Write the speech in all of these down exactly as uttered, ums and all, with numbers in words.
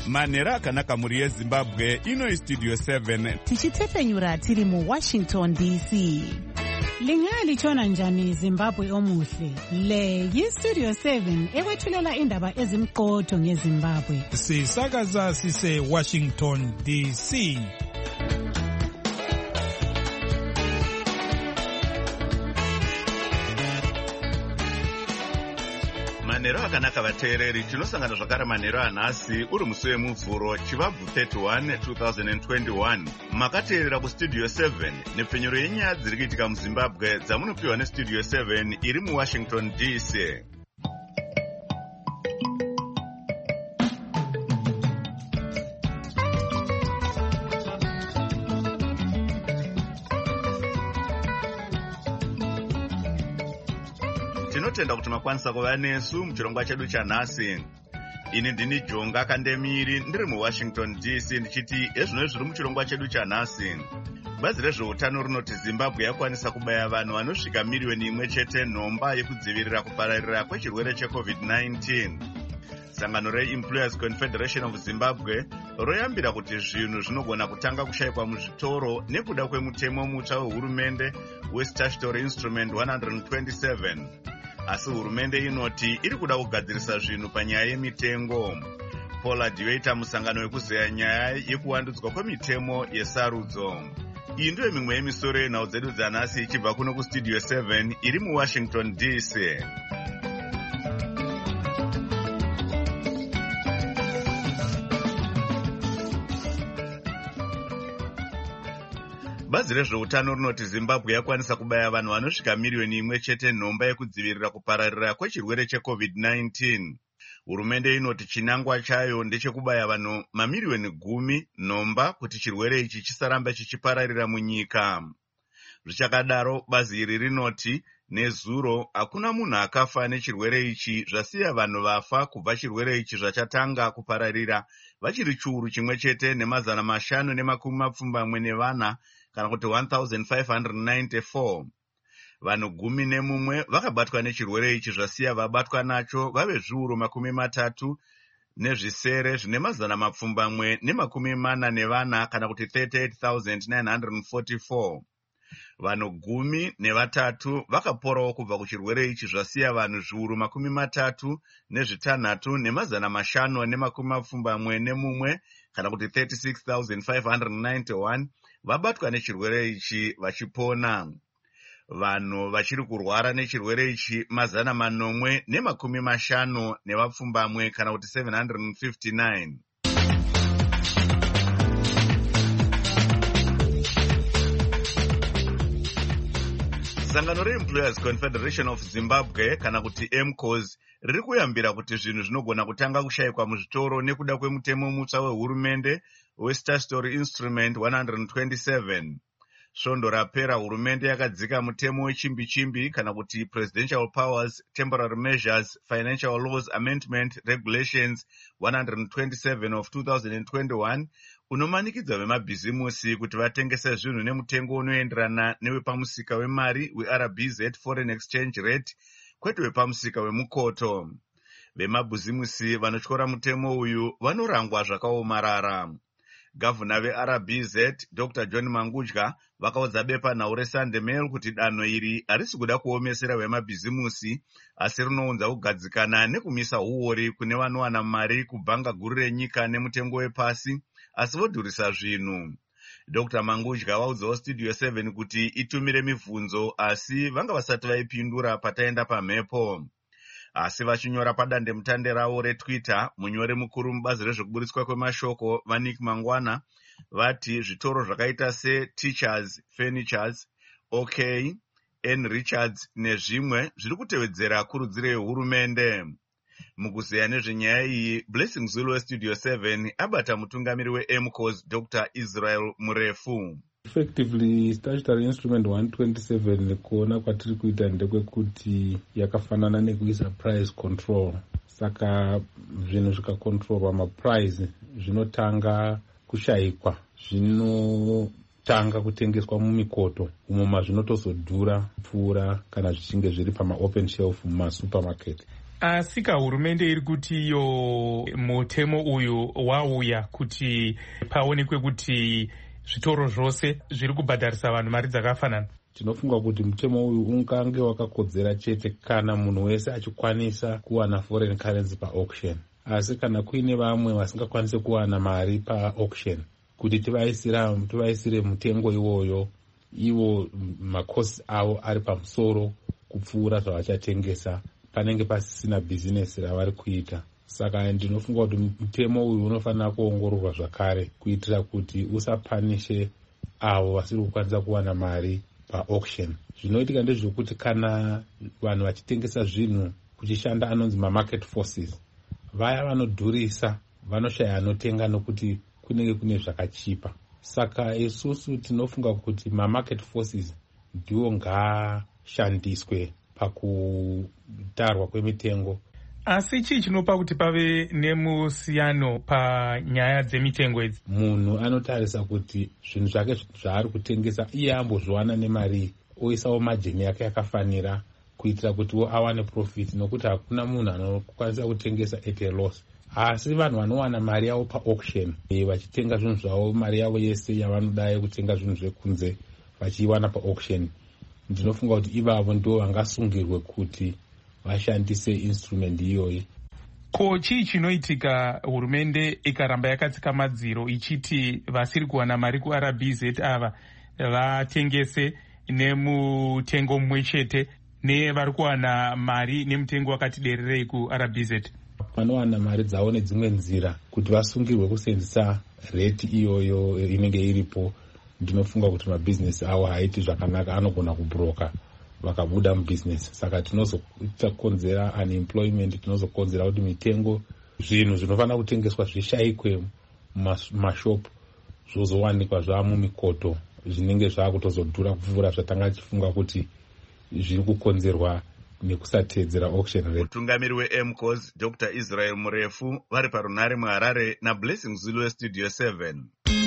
manhero akanaka mhuri yezimbabwe. Ino Studio seven tichitepfenyura tiri muWashington D C. Lingalitshona njani Zimbabwe omuhle? Le yiStudio seven ekwethulela indaba ezimqotho ngeZimbabwe. Sisakaza sise Washington D C. manhero akanaka vateereri, tinosangana zvakare manhero anhasi uri musi wemuvhuro chivabvu thirty-one twenty twenty-one. Makateerera kuStudio seven nepfenyuro yenyaya dziri kuitika muZimbabwe dzamunopiwa neStudio seven iri muWashington D C. Tinotenda kuti makwanisa kuva nesu muchirongwa chedu chanhasi. Ini ndini Jonga Kandemiri ndiri muWashington D C ndichiti ezvino zviri muchirongwa chedu chanhasi. Bazi rezveutano rinoti Zimbabwe yakwanisa kubaya vanhu vanosvika miriyoni imwe chete nhomba yekudzivirira kupararira kwechirwere cheCovid nineteen. Sangano reEmployers Confederation of Zimbabwe royambira kuti zvinhu zvinogona kutanga kushayikwa muzvitoro nekuda kwemutemo mutsva wehurumende weStatutory Instrument one twenty-seven. Asi hurumende inoti iri kuda kugadzirisa zvinhu panyaya yemitengo. Paula Dioita, musangano wekuzeya nyaya yekuwandudzwa kwemitemo yesarudzo. Iyi ndiyo mimwe yemisoro yenhau dzedu dzanhasi ichibva kuno kuStudio seven iri muWashington D C. Bazi rezveutano rinoti Zimbabwe yakwanisa kubaya vanhu vanosvika miriyoni imwe chete nhomba yekudzivirira kupararira kwechirwere cheCovid nineteen. Hurumende inoti chinangwa chayo ndechekubaya vanhu mamiriyoni gumi nhomba kuti chirwere ichi chisaramba chichipararira munyika. Zvichakadaro, bazi iri rinoti nezuro hakuna munhu akafa nechirwere ichi, zvasiya vanhu vafa kubva chirwere ichi zvachatanga kupararira vachiri chiuru chimwe chete nemazana mashanu nemakumi mapfumbamwe nevana, kana kuti one thousand five hundred ninety-four. Vanhu gumi nemumwe vakabatwa nechirwere ichi, zvasiya vabatwa nacho vave zviuru makumi matatu nezvisere zvine mazana mapfumbamwe nemakumi mana nevana, kana kuti thirty-eight thousand nine hundred forty-four. Vanhu gumi nevatatu vakaporawo kubva kuchirwere ichi, zvasiya vanhu zviuru makumi matatu nezvitanhatu nemazana mashanu nemakumi mapfumbamwe nemumwe, kana kuti thirty-six thousand five hundred ninety-one vabatwa nechirwere ichi vachipona. Vanhu vachiri kurwara nechirwere ichi mazana manomwe nemakumi mashanu nevapfumbamwe, kana kuti seven hundred fifty-nine. Sangano reEmployers Confederation of Zimbabwe, kana kuti M C O Z, riri kuyambira kuti zvinhu zvinogona kutanga kushayikwa muzvitoro nekuda kwemutemo mutsva wehurumende weStatutory Instrument one twenty-seven. Svondo rapera hurumende yakadzika mutemo wechimbi-chimbi, kana kuti Presidential Powers, Temporary Measures, Financial Laws Amendment Regulations one twenty-seven of twenty twenty-one, unomanikidza vemabhizimusi kuti vatengese zvinhu nemutengo unoenderana newepamusika wemari weR B Z Foreign Exchange Rate, kwete wepamusika wemukoto. Vemabhizimusi vanotyora mutemo uyu vanorangwa zvakaomarara. Gavhuna veR B Z Doctor John Mangudya vakaudza bepanhau reSunday Mail kuti danho iri harisi kuda kuomesera vemabhizimusi, asi rinounza kugadzikana nekumisa uori kune vanowana mari kubhanga guru renyika nemutengo wepasi, asi vodhurisa zvinhu. Doctor Mangudya vaudzawo Studio seven kuti itumire mibvunzo, asi vanga vasati vaipindura pataenda pamhepo. Asi vachinyora padandemutande ravo reTwitter, munyori mukuru mubazi rezvekuburitswa kwemashoko vaNick Mangwana vati zvitoro zvakaita seTeachers Furnitures, OK, N Richards nezvimwe zviri kutevedzera kurudziro yehurumende. Mukuzeya nezvenyaya iyi, Blessing Zulu weStudio seven abata mutungamiri weM C O Z Doctor Israel Murefu. Effectively, Statutory Instrument one twenty-seven kuona kwatiri kuita ndekwekuti yakafanana nekuisa price control. Saka zvinhu zvikakontrolwa maprice zvinotanga kushayikwa, zvinotanga kutengeswa mumikoto, umoma zvinotozodhura pfuura kana zvichinge zviri pama open shelf mumasupermarket. asi ka hurumende iri kuti iyo mutemo uyu wauya kuti paonekwe kuti zvitoro zvose zviri kubhadharisa vanhu mari dzakafanana. Tinofunga kuti mutemo uyu ungange wakakodzera chete kana munhu wese achikwanisa kuwana foreign currency pa-auction. Asi kana kuine vamwe vasingakwanisi kuwana mari pa-auction, kuti tivaisira tivaisire mutengo iwoyo, ivo makosi avo ari pamusoro kupfuura zvavachatengesa, panenge pasisina bhizinesi ravari kuita. Saka ndinofunga kuti mutemo uyu unofanira kuongororwa zvakare kuitira kuti usapanishe avo vasiri kukwanisa kuwana mari pa-auction. Zvinoitika ndezvekuti kana vanhu vachitengesa zvinhu kuchishanda anonzi ma-market forces, vaya vanodhurisa vanoshaya anotenga nokuti kunenge kune zvakachipa. Saka isusu tinofunga kuti ma-market forces ndiwo ngaashandiswe pakutarwa kwemitengo. Asi chii chinopa kuti pave nemusiyano panyaya dzemitengo idzi? Munhu anotarisa kuti zvinhu zvake zvaari kutengesa iye ambozviwana nemari, oisawo majeni yake yakafanira kuitira kuti awane profit, nokuti hakuna munhu anokwanisa kutengesa at a loss. Asi vanhu vanowana mari yavo pa-auction vachitenga zvinhu zvavo, mari yavo yese yavanoda kutenga zvinhu zvekunze vachiiwana pa-auction, ndinofunga kuti ivavo ndo vangasungirwe kuti vashandise instrument iyoyi. Ko chii chinoitika hurumende ikaramba yakatsika madziro ichiti vasiri kuwana mari ku-R B Z ava vatengese nemutengo mumwe chete nevari kuwana mari nemutengo wakati dererei ku-R B Z? Vanowana mari dzavo nedzimwe nzira kuti vasungirwe kusenzesa rate iyoyo inenge iripo. Ndinofunga kuti mabhizinesi avo haiti zvakanaka, anogona kubroka vakabuda mubusiness. Saka tinozokonzera unemployment, tinozokonzera kuti mitengo, zvinhu zvinofanira kutengeswa zvishayikwe mumashopu zvozowanikwa zvava mumikoto, zvinenge zvakutozodhura kupfuura zvatanga tichifunga kuti zviri kukonzerwa nekusatedzera auction rate. Mutungamiri we-M-Cos Doctor Israel Murefu vari parunare muHarare naBlessing Zulu weStudio seven.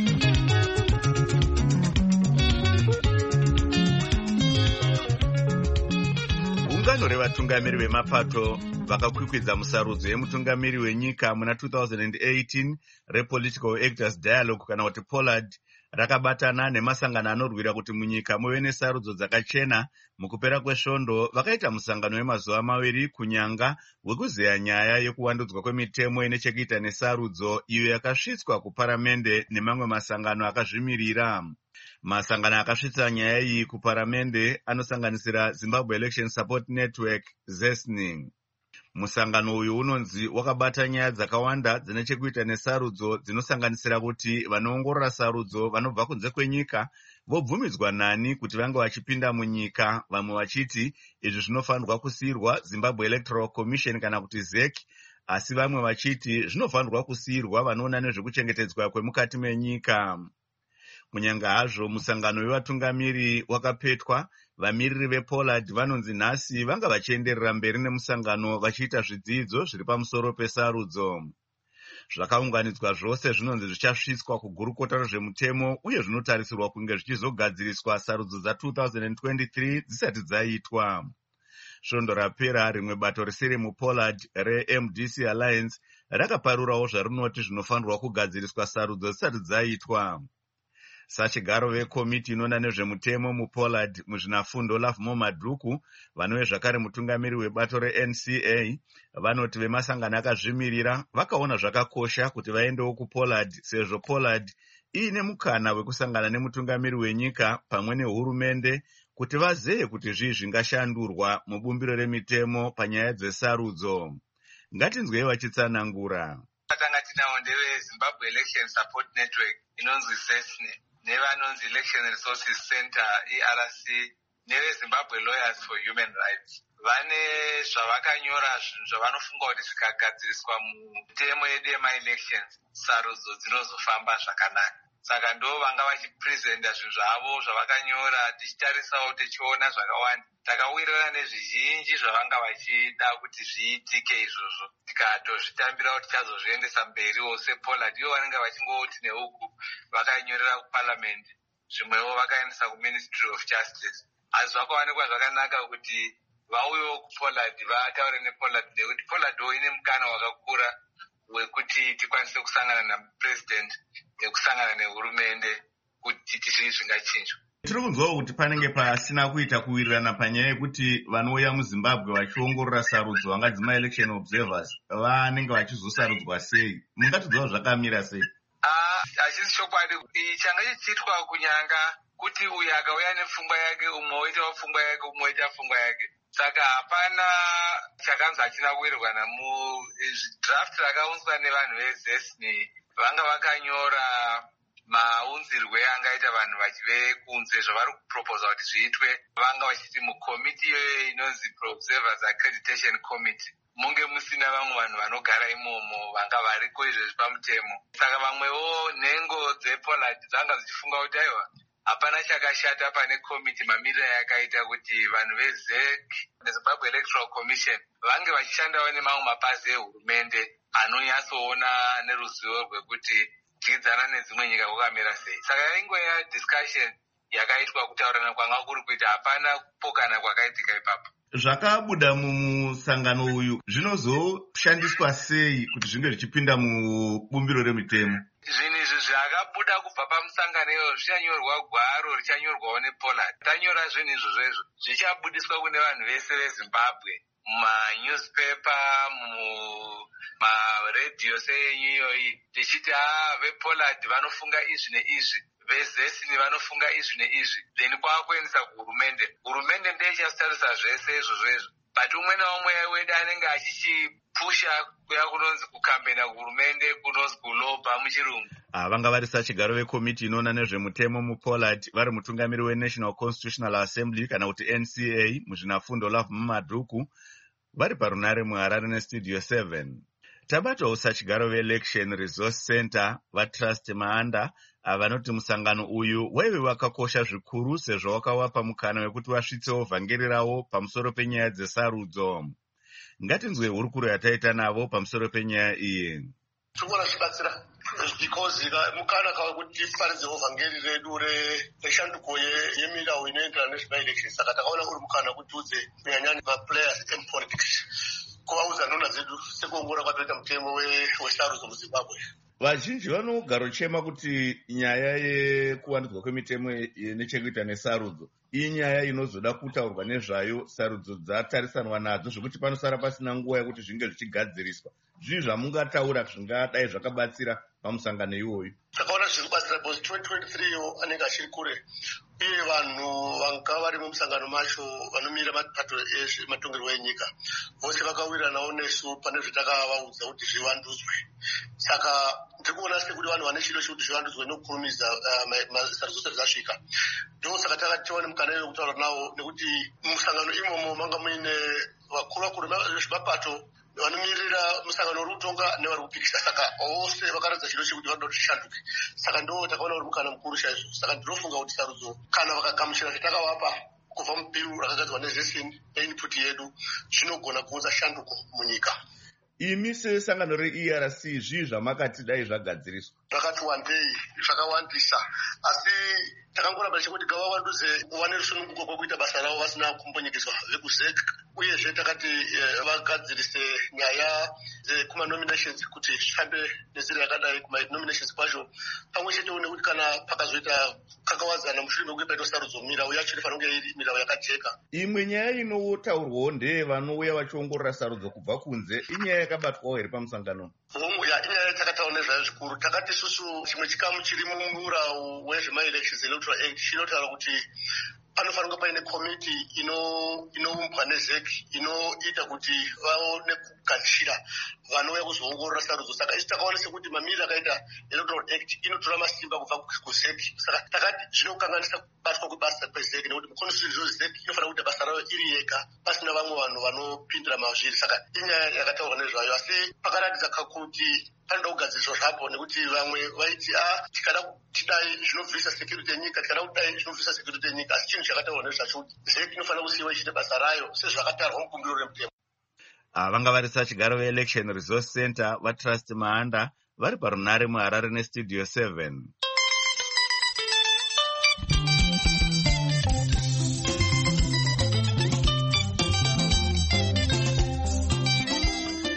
Gungano revatungamiri vemapato vakakwikwidza musarudzo yemutungamiri wenyika muna two thousand eighteen rePolitical Actors Dialogue kana kuti Pollard rakabatana nemasangano anorwira kuti munyika muve nesarudzo dzakachena. Mukupera kwesvondo vakaita musangano wemazuva maviri kunyanga wekuzeya nyaya yekuwandudzwa kwemitemo ine chekuita nesarudzo iyo yakasvitswa kuparamende nemamwe masangano akazvimirira. Masangano akasvitsa nyaya iyi kuparamende anosanganisira Zimbabwe Election Support Network ZESNI. Musangano uyu unonzi wakabata nyaya dzakawanda dzine chekuita nesarudzo dzinosanganisira kuti vanoongorora sarudzo vanobva kunze kwenyika vobvumidzwa nani kuti vange vachipinda munyika, vamwe vachiti izvi zvinofanirwa kusiyirwa Zimbabwe Electoral Commission kana kuti Z E C, asi vamwe vachiti zvinofanirwa kusiyirwa vanoona nezvekuchengetedzwa kwemukati menyika. Kunyanga hazvo musangano wevatungamiri wakapetwa, vamiriri vePollard vanonzi nhasi vanga vachienderera mberi nemusangano vachiita zvidzidzo zviri pamusoro pesarudzo. Zvakaunganidzwa zvose zvinonzi zvichasvitswa kugurukota rezvemutemo uye zvinotarisirwa kunge zvichizogadziriswa sarudzo dza two thousand twenty-three dzisati dzaitwa. Svondo rapera rimwe bato risiri muPollard re-M D C Alliance rakaparurawo zvarinoti zvinofanirwa kugadziriswa sarudzo dzisati dzaitwa. Sachigaro vekomiti inoona nezvemutemo muPollard muzvinafundo Lavmo Madhuku vanove zvakare mutungamiri webato re-N C A vanoti vemasangano akazvimirira vakaona zvakakosha kuti vaendewo kuPollard sezvo Pollard iine mukana wekusangana nemutungamiri wenyika pamwe nehurumende kuti vazeye kuti zvii zvingashandurwa mubumbiro remitemo panyaya dzesarudzo. Ngatinzwei vachitsanangura. Tanga tinawo ndeve Zimbabwe Election Support Network inonzi ZESNI, nevanonzi Election Resources Center E R C, neve Zimbabwe Lawyers for Human Rights. Vane zvavakanyora zvinhu zvavanofunga kuti zvikagadziriswa mutemo yedu yema-elections sarudzo dzinozofamba zvakanaka. Saka ndo vanga vachipresenta zvinhu zvavo zvavakanyora, tichitarisawo tichiona zvakawanda. Takawirirana nezvizhinji zvavanga vachida kuti zviitike izvozvo, tikatozvitambira kuti tichazozviendesa mberiwo sePollard. Ivo vanenge vachingoti neuku vakanyorera kuParliament, zvimwewo vakaendesa kuMinistry of Justice. Asi zvakawanikwa zvakanaka kuti vauyewo kupollard vataure nepollard nekuti pollardo ine mukana wakakura wekuti tikwanise kusangana napresident nekusangana nehurumende kuti tizvii zvingachinjwa. Tiri kunzwawo kuti panenge pasina kuita kuwirirana panyaya yekuti vanouya muzimbabwe vachiongorora sarudzo vangadzi maelection observers vanenge vachizosarudzwa sei. Mungatiudzawo zvakamira sei? Hachisi chokwadi. Changa chichiitwa kunyanga kuti uyu akauya nepfungwa yake, umwe oitawo pfungwa yake, umwe oita pfungwa yake. Saka hapana chakanzi hachina kuwirirwana. Mudraft rakaunzwa nevanhu vezesni vanga vakanyora maunzirwe angaita vanhu vachive kunze zvavari kuproposa kuti zviitwe. Vanga vachiti mukomiti iyoyo inonzi Pro-Observers Accreditation Committee munge musina vamwe vanhu vanogara imomo vanga variko izvezvi pamutemo. Saka vamwewo nhengo dzepollard dzanga dzichifunga kuti aiwa hapana chakashata pane komiti mamiriro yakaita kuti vanhu vezec nezimbabwe electoral commission vange vachishandawo nemamwe mapazi ehurumende anonyatsoona neruzivo rwekuti tichidzana nedzimwe nyika kwakamira sei. Saka yaingoya discussion yakaitwa kutaurana kwanga kuri kuita, hapana kupokana kwakaitika ipapo. Zvakabuda mumusangano uyu zvinozoshandiswa sei kuti zvinge zvichipinda mubumbiro remitemo? Zvinhu izvi zvakabuda kubva pamusangano iyoyo zvichanyorwa gwaro richanyorwawo nepollard. Tanyora zvinhu izvozvo zvichabudiswa kune vanhu vese vezimbabwe mumanewspaper, mumaredhiyo seyenyu iyoyi, tichiti haa vepollard vanofunga izvi neizvi, vezesini vanofunga izvi neizvi, then kwakuendesa kuhurumende. Hurumende ndiye ichasitarisa zvese izvozvo, but umwe naumwe wedu anenge achichipusha kuya kunonzi kukambena kuhurumende kunonzi kulobha muchirungu. Vanga vari sachigaro vekomiti inoona nezvemutemo mupollard vari mutungamiri weNational Constitutional Assembly kana kuti N C A muzvinafundo Love Mumadhuku vari parunare muHarare nestudio seven. Tabatawo sachigaro veElection Resource Center vaTrust Maanda vanoti musangano uyu waive wakakosha zvikuru sezvo wakawapa mukana wekuti vasvitsewo vhangeri ravo pamusoro penyaya dzesarudzo. Ngatinzwe hurukuro yataita navo pamusoro penyaya iyi. Tungona zvibatsira because mukana kakuti tiparidzewo vhangeri redu reshanduko yemilawo inoenderana nezvemaelections. Saka takaona uri mukana kuti udze kunyanyanya maplayers emupolitics kuvaudza nhona dzedu sekuongorora kwatoita mutemo wesarudzo muZimbabwe. Vazhinji vanogara uchema kuti nyaya yekuwandudzwa kwemitemo nechekuita nesarudzo inyaya inozoda kutaurwa nezvayo sarudzo dzatarisanwa nadzo zvekuti panosara pasina nguva yekuti zvinge zvichigadziriswa. Zvii zvamungataura zvingadai zvakabatsira pamusangano iwoyu? Takaona zviri kubatsira because twenty twenty-three yo anenge achiri kure uye vanhu vanga vari mumusangano macho vanomira mapato ematongerwo enyika vose vakawiriranawo nesu pane zvatakavaudza kuti zvivandudzwe. Saka ndiri kuona sekuti vanhu vane chido chekuti zvivandudzwe nokukurumidza sarudzo dzose dzasvika. Ndo saka takati tiwane mukana iwoyo kutaura navo nekuti mumusangano imomo manga muine vakuru vakuru vezvemapato vanomirira musangano uri kutonga nevari kupikisa. Saka vose vakaratidza chido chekuti vanoda kuti zvishanduke. Saka ndo takaona uri mukana mukuru chaizvo. Saka ndinofunga kuti sarudzo kana vakagamuchira zvatakavapa kubva mubiru rakagadzirwa nezesini neinput yedu zvinogona kuunza shanduko munyika. Imi sesangano re-E R C zvii zvamakati dai zvagadziriswa? Zvakati wandei, zvakawandisa. Asi takangoramba chekuti ngavavandudze wane rusununguko kwekuita basa ravo vasina kumbonyekeswa vekuzec. Uyezve takati vagadzirise nyaya dzekuma-nominations kuti zvifambe nenzira yakadai kuma-nominations kwacho. Pamwe chetewo nekuti kana pakazoita kakawadzana mushure mekuti paita sarudzo milawo yacho inofanira kunge iri milawo yakajeka. Imwe nyaya inotaurwawo ndeye vanouya vachiongorora sarudzo kubva kunze. Inyaya yakabatwawo here pamusangano? Hongu ya inyaya yatakataura nezvayo zvikuru. Takati isusu chimwe chikamu chiri mumurawo wezvema-elections electoral act chinotaura kuti panofanira paine komiti inoumbwa nezec inoita kuti vaone kugadzirira vanouya kuzoongorora sarudzo. Saka isu takaona sekuti mamiriro akaita electoral act inotora masimba kubva kuzec. Saka takati zvinokanganisa kubatwa kwebasa kwezec nekuti muconstitution zec inofanira kuita basa rayo iri yega pasina vamwe vanhu vanopindira mazviri. Saka inyaya yakataurwa nezvayo asi pakaratidza kakuti panoda kugadziriswa zvapo nekuti vamwe vaiti a tikada tidai zvinobvisa security yenyika, tikada kudai zvinobvisa security yenyika. Asi chinhu chakataurwa nezvacho kuti zec inofanira kusiyiwa ichiita basa rayo sezvakatarwa mubumbiro remutemo. Vanga vari sachigaro veElection Resource Center vaTrust Maanda vari parunare muHarare nestudio seven.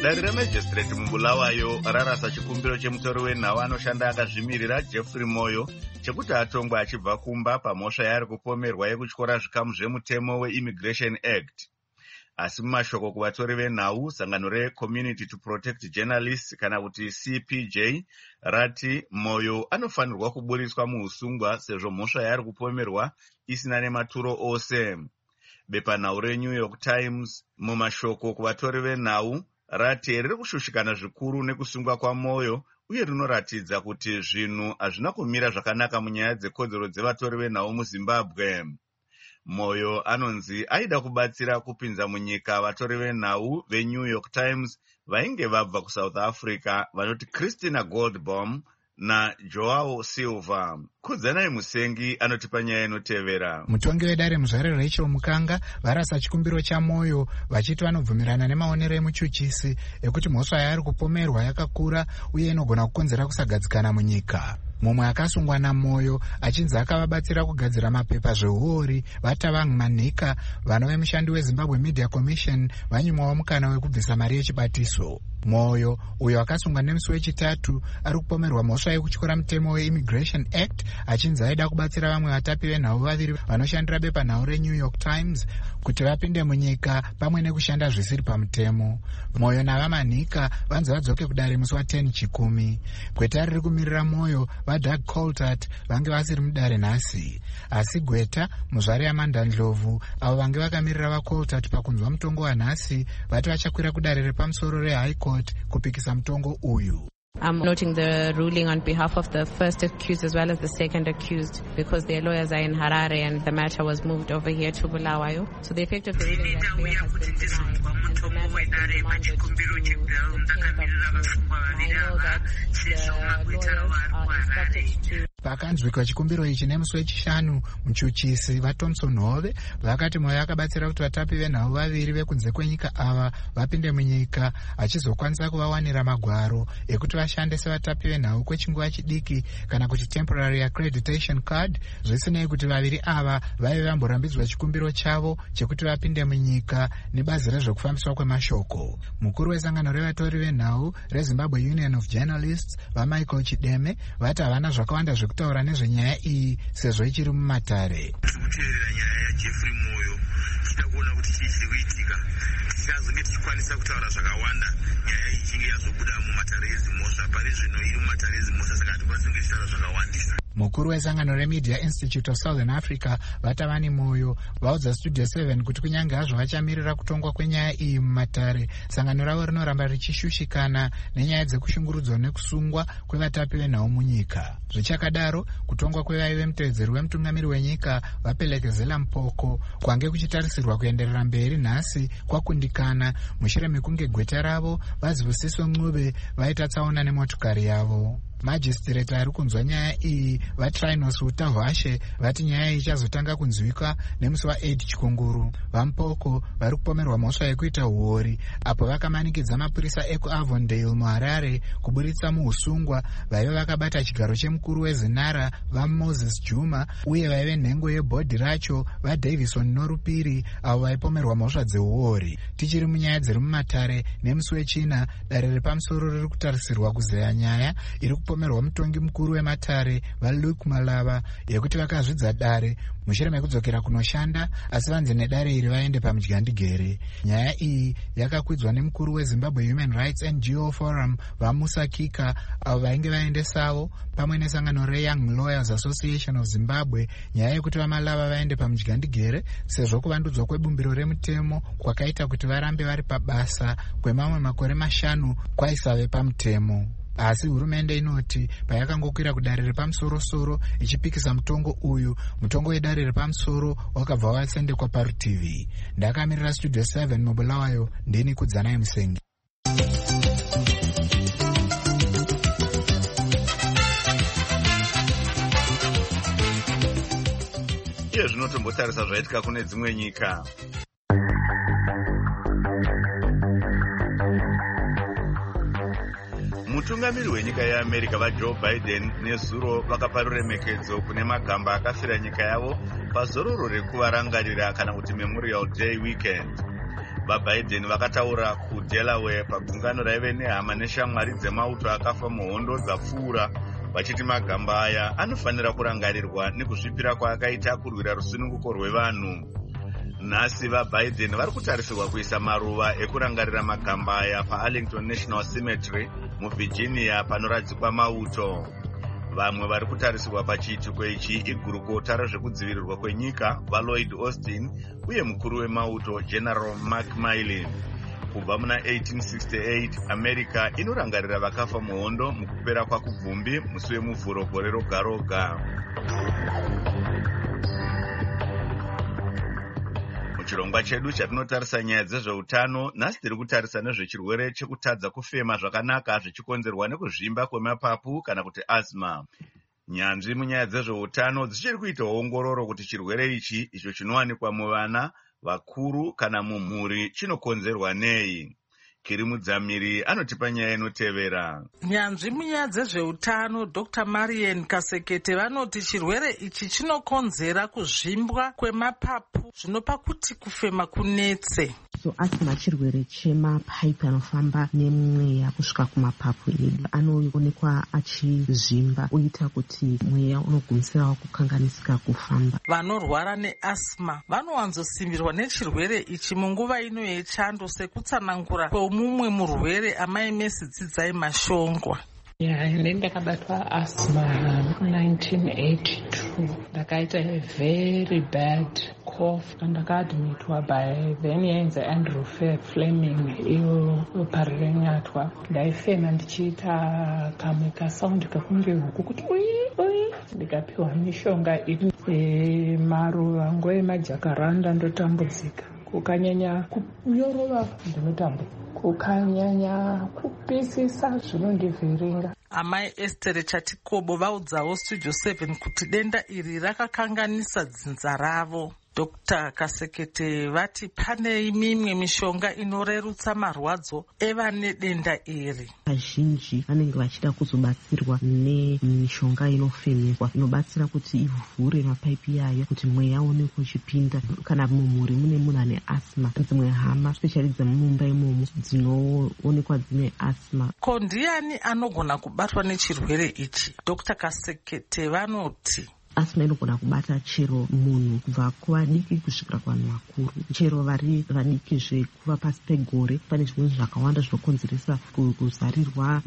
Dari remajistrate muBulawayo rarasa chikumbiro chemutori wenhau anoshanda akazvimirira Jeffrey Moyo chekuti atongwa achibva kumba pamhosva yaari kupomerwa yekutyora zvikamu zvemutemo weImmigration Act. Asi mumashoko kuvatori venhau, sangano reCommunity to Protect Journalists kana kuti C P J rati Moyo anofanirwa kuburiswa muusungwa sezvo mhosva yaari kupomerwa isina nematuro ose. Bepanhau reNew York Times mumashoko kuvatori venhau rati riri kushushikana zvikuru nekusungwa kwaMoyo uye rinoratidza kuti zvinhu hazvina kumira zvakanaka munyaya dzekodzero dzevatori venhau muZimbabwe. Moyo anonzi aida kubatsira kupinza munyika vatori venhau veNew York Times vainge vabva kuSouth Africa vanoti Christina Goldbaum na Joao Silva. Kudzanai Musengi anotipa nyaya inotevera. Mutongi wedare muzvare Rachel Mukanga varasa chikumbiro chaMoyo vachiti vanobvumirana nemaonero emuchuchisi ekuti mhosva yaari kupomerwa yakakura uye inogona kukonzera kusagadzikana munyika. Mumwe akasungwa naMoyo achinzi akavabatsira kugadzira mapepa zveuori vaTavang Manika vanove mushandi weZimbabwe Media Commission vanyimwawo mukana wekubvisa mari yechibatiso. Moyo uyo akasungwa nemusi wechitatu ari kupomerwa mhosva yekutyora mutemo weImmigration Act achinzi aida kubatsira vamwe vatapi venhau vaviri vanoshandira bepanhau reNew York Times kuti vapinde munyika pamwe nekushanda zvisiri pamutemo. Moyo navamanika vanzi vadzoke kudare musi wa10 chikumi. Gweta riri kumirira Moyo vaDoug Coltart vange vasiri mudare nhasi, asi Gweta muzvare yaManda Ndlovu avo vange vakamirira vaColtart pakunzwa mutongo wanhasi vati vachakwira kudare repamusoro reHigh Court kupikisa mutongo uyu. I'm noting the ruling on behalf of the first accused as well as the second accused because their lawyers are in Harare and the matter was moved over here to Bulawayo. So the effect of the ruling that we have been denied and the matter is remanded to the I know that the lawyers are instructed to pakanzwikwa chikumbiro ichi nemusi wechishanu muchuchisi vaThompson Hove vakati Moyo akabatsira kuti vatapi venhau vaviri vekunze kwenyika ava vapinde munyika achizokwanisa kuvawanira magwaro ekuti vashande sevatapi venhau kwechinguva chidiki kana kuti temporary accreditation card, zvisinei kuti vaviri ava vaive vamborambidzwa chikumbiro chavo chekuti vapinde munyika nebazi rezvekufambiswa kwemashoko. Mukuru wesangano revatori venhau reZimbabwe Union of Journalists vaMichael Chideme vati havana zvakawanda zvekutaura nezvenyaya iyi sezvo ichiri mumatare. Kuteerera nyaya yaJeffrey Moyo tida kuona kuti chii chiri kuitika, tichazonge tichikwanisa kutaura zvakawanda nyaya iyi ichinge yazobuda mumatare ezimhosva. Pari zvino iri mumatare ezimhosva saka hatikwanisi kunge tichitaura zvakawandisa. Mukuru wesangano reMedia Institute of Southern Africa vaTavani Moyo vaudza Studio seven kuti kunyange hazvo vachamirira kutongwa kwenyaya iyi mumatare, sangano ravo rinoramba richishushikana nenyaya dzekushungurudzwa nekusungwa kwevatapi venhau munyika. Zvichakadaro, kutongwa kwevaive mutevedzeri wemutungamiri wenyika vaPelekezela Mpoko kwange kuchitarisirwa kuenderera mberi nhasi kwakundikana mushure mekunge gweta ravo vaZivisiswe Ncube vaita tsaona nemotokari yavo. Magistrate ari kunzwa nyaya iyi vaTrinos Utahwashe vati nyaya iyi ichazotanga kunzwika nemusi wa8 chikunguru. VaMpoko vari kupomerwa mhosva yekuita uori apo vakamanikidza mapurisa ekuAvondale muHarare kuburitsa muusungwa vaive vakabata chigaro chemukuru weZinara vaMoses Juma uye vaive nhengo yebhodhi racho vaDavison Norupiri avo vaipomerwa mhosva dzeuori. Tichiri munyaya dziri mumatare, nemusi wechina dare repamusoro riri kutarisirwa kuzeya nyaya iri kupomerwa mutongi mukuru wematare vaLuke Malava yekuti vakazvidza dare mushure mekudzokera kunoshanda asi vanzi nedare iri vaende pamudyandigere. Nyaya iyi yakakwidzwa nemukuru weZimbabwe Human Rights N G O Forum vaMusa Kika avo vainge vaendesavo pamwe nesangano reYoung Lawyers Association of Zimbabwe nyaya yekuti vaMalava vaende pamudyandigere sezvo kuvandudzwa kwebumbiro remutemo kwakaita kuti varambe vari pabasa kwemamwe makore mashanu kwaisave pamutemo. Asi hurumende inoti payakangokwira kudare repamusoro-soro ichipikisa mutongo uyu, mutongo wedare repamusoro wakabva watsendekwa parutivi. Ndakamirira Studio seven muBulawayo, ndini Kudzanai Musengi. Iye zvinotombotarisa zvaitika kune dzimwe nyika. Mutungamiri wenyika yeAmerica vaJoe Biden nezuro vakapa ruremekedzo kune magamba akafira nyika yavo pazororo rekuvarangarira kana kuti Memorial Day weekend. VaBiden vakataura kuDelaware pagungano raive nehama neshamwari dzemauto akafa muhondo dzapfuura, vachiti magamba aya anofanira kurangarirwa nekuzvipira kwaakaita kurwira rusununguko rwevanhu. Nhasi vaBiden vari kutarisirwa kuisa maruva ekurangarira magamba aya paArlington National Cemetery muVirginia panoradzikwa mauto. Vamwe vari kutarisirwa pachiitiko ichi igurukota rezvekudzivirirwa kwenyika vaLloyd Austin uye mukuru wemauto General Mark Milley. Kubva muna eighteen sixty-eight America inorangarira vakafa muhondo mukupera kwakubvumbi musi wemuvhuro gore roga roga. Muchirongwa chedu chatinotarisa nyaya dzezveutano, nhasi tiri kutarisa nezvechirwere chekutadza kufema zvakanaka zvichikonzerwa nekuzvimba kwemapapu kana kuti asthma. Nyanzvi munyaya dzezveutano dzichiri kuita ongororo kuti chirwere ichi icho chinowanikwa muvana, vakuru kana mumhuri chinokonzerwa nei. Kiri Mudzamiri anotipa nyaya inotevera. Nyanzvi munyaya dzezveutano Doctor Marian Kasekete vanoti chirwere ichi chinokonzera kuzvimbwa kwemapapu zvinopa kuti kufema kunetse. So asthma chirwere chemapaipi anofamba nemweya kusvika kumapapu edu. Anoonekwa achizvimba uita kuti mweya unogumisira kukanganisika kufamba. Vanorwara neasthma vanowanzosimbirwa nechirwere ichi munguva ino yechando sekutsanangura kwemumwe murwere Amai Mercy Dzidzai Mashongwa. Yeah, ine ndakabatwa asthma nineteen eighty-two. Ndakaita a very bad cough. Ndakaadmitwa by then yainzi Andrew Fleming iyo parirenyatwa. Ndaifema ndichiita kamwe kasound kakunge huku kuti ui ui. Ndikapiwa mishonga iri e, maruva ngoe majakaranda ndotambudzika. Kukanyanya kunyorova ndinotambudzika. Kukanyanya kupisisa zvinondivhiringa. Amai Esther Chatikobo vaudzawo Studio seven kuti denda iri rakakanganisa dzinza ravo. Doctor Kasekete vati pane mimwe mishonga inorerutsa marwadzo evane denda iri. Vazhinji vanenge vachida kuzobatsirwa nemishonga inofemerwa inobatsira kuti ivhure mapaipi yayo kuti mweya uone kuchipinda. Kana mumhuri mune munhu ane asthma, dzimwe hama especially dzemumba imomo dzinoonekwa dzine asthma. Ko ndiani anogona kubatwa nechirwere ichi? Doctor Kasekete vanoti asthma inogona kubata chero munhu kubva kuvadiki kusvikira kuvanhu vakuru, chero vari vadiki zvekuva pasi pegore. Pane zvinhu zvakawanda zvinokonzeresa kuzarirwa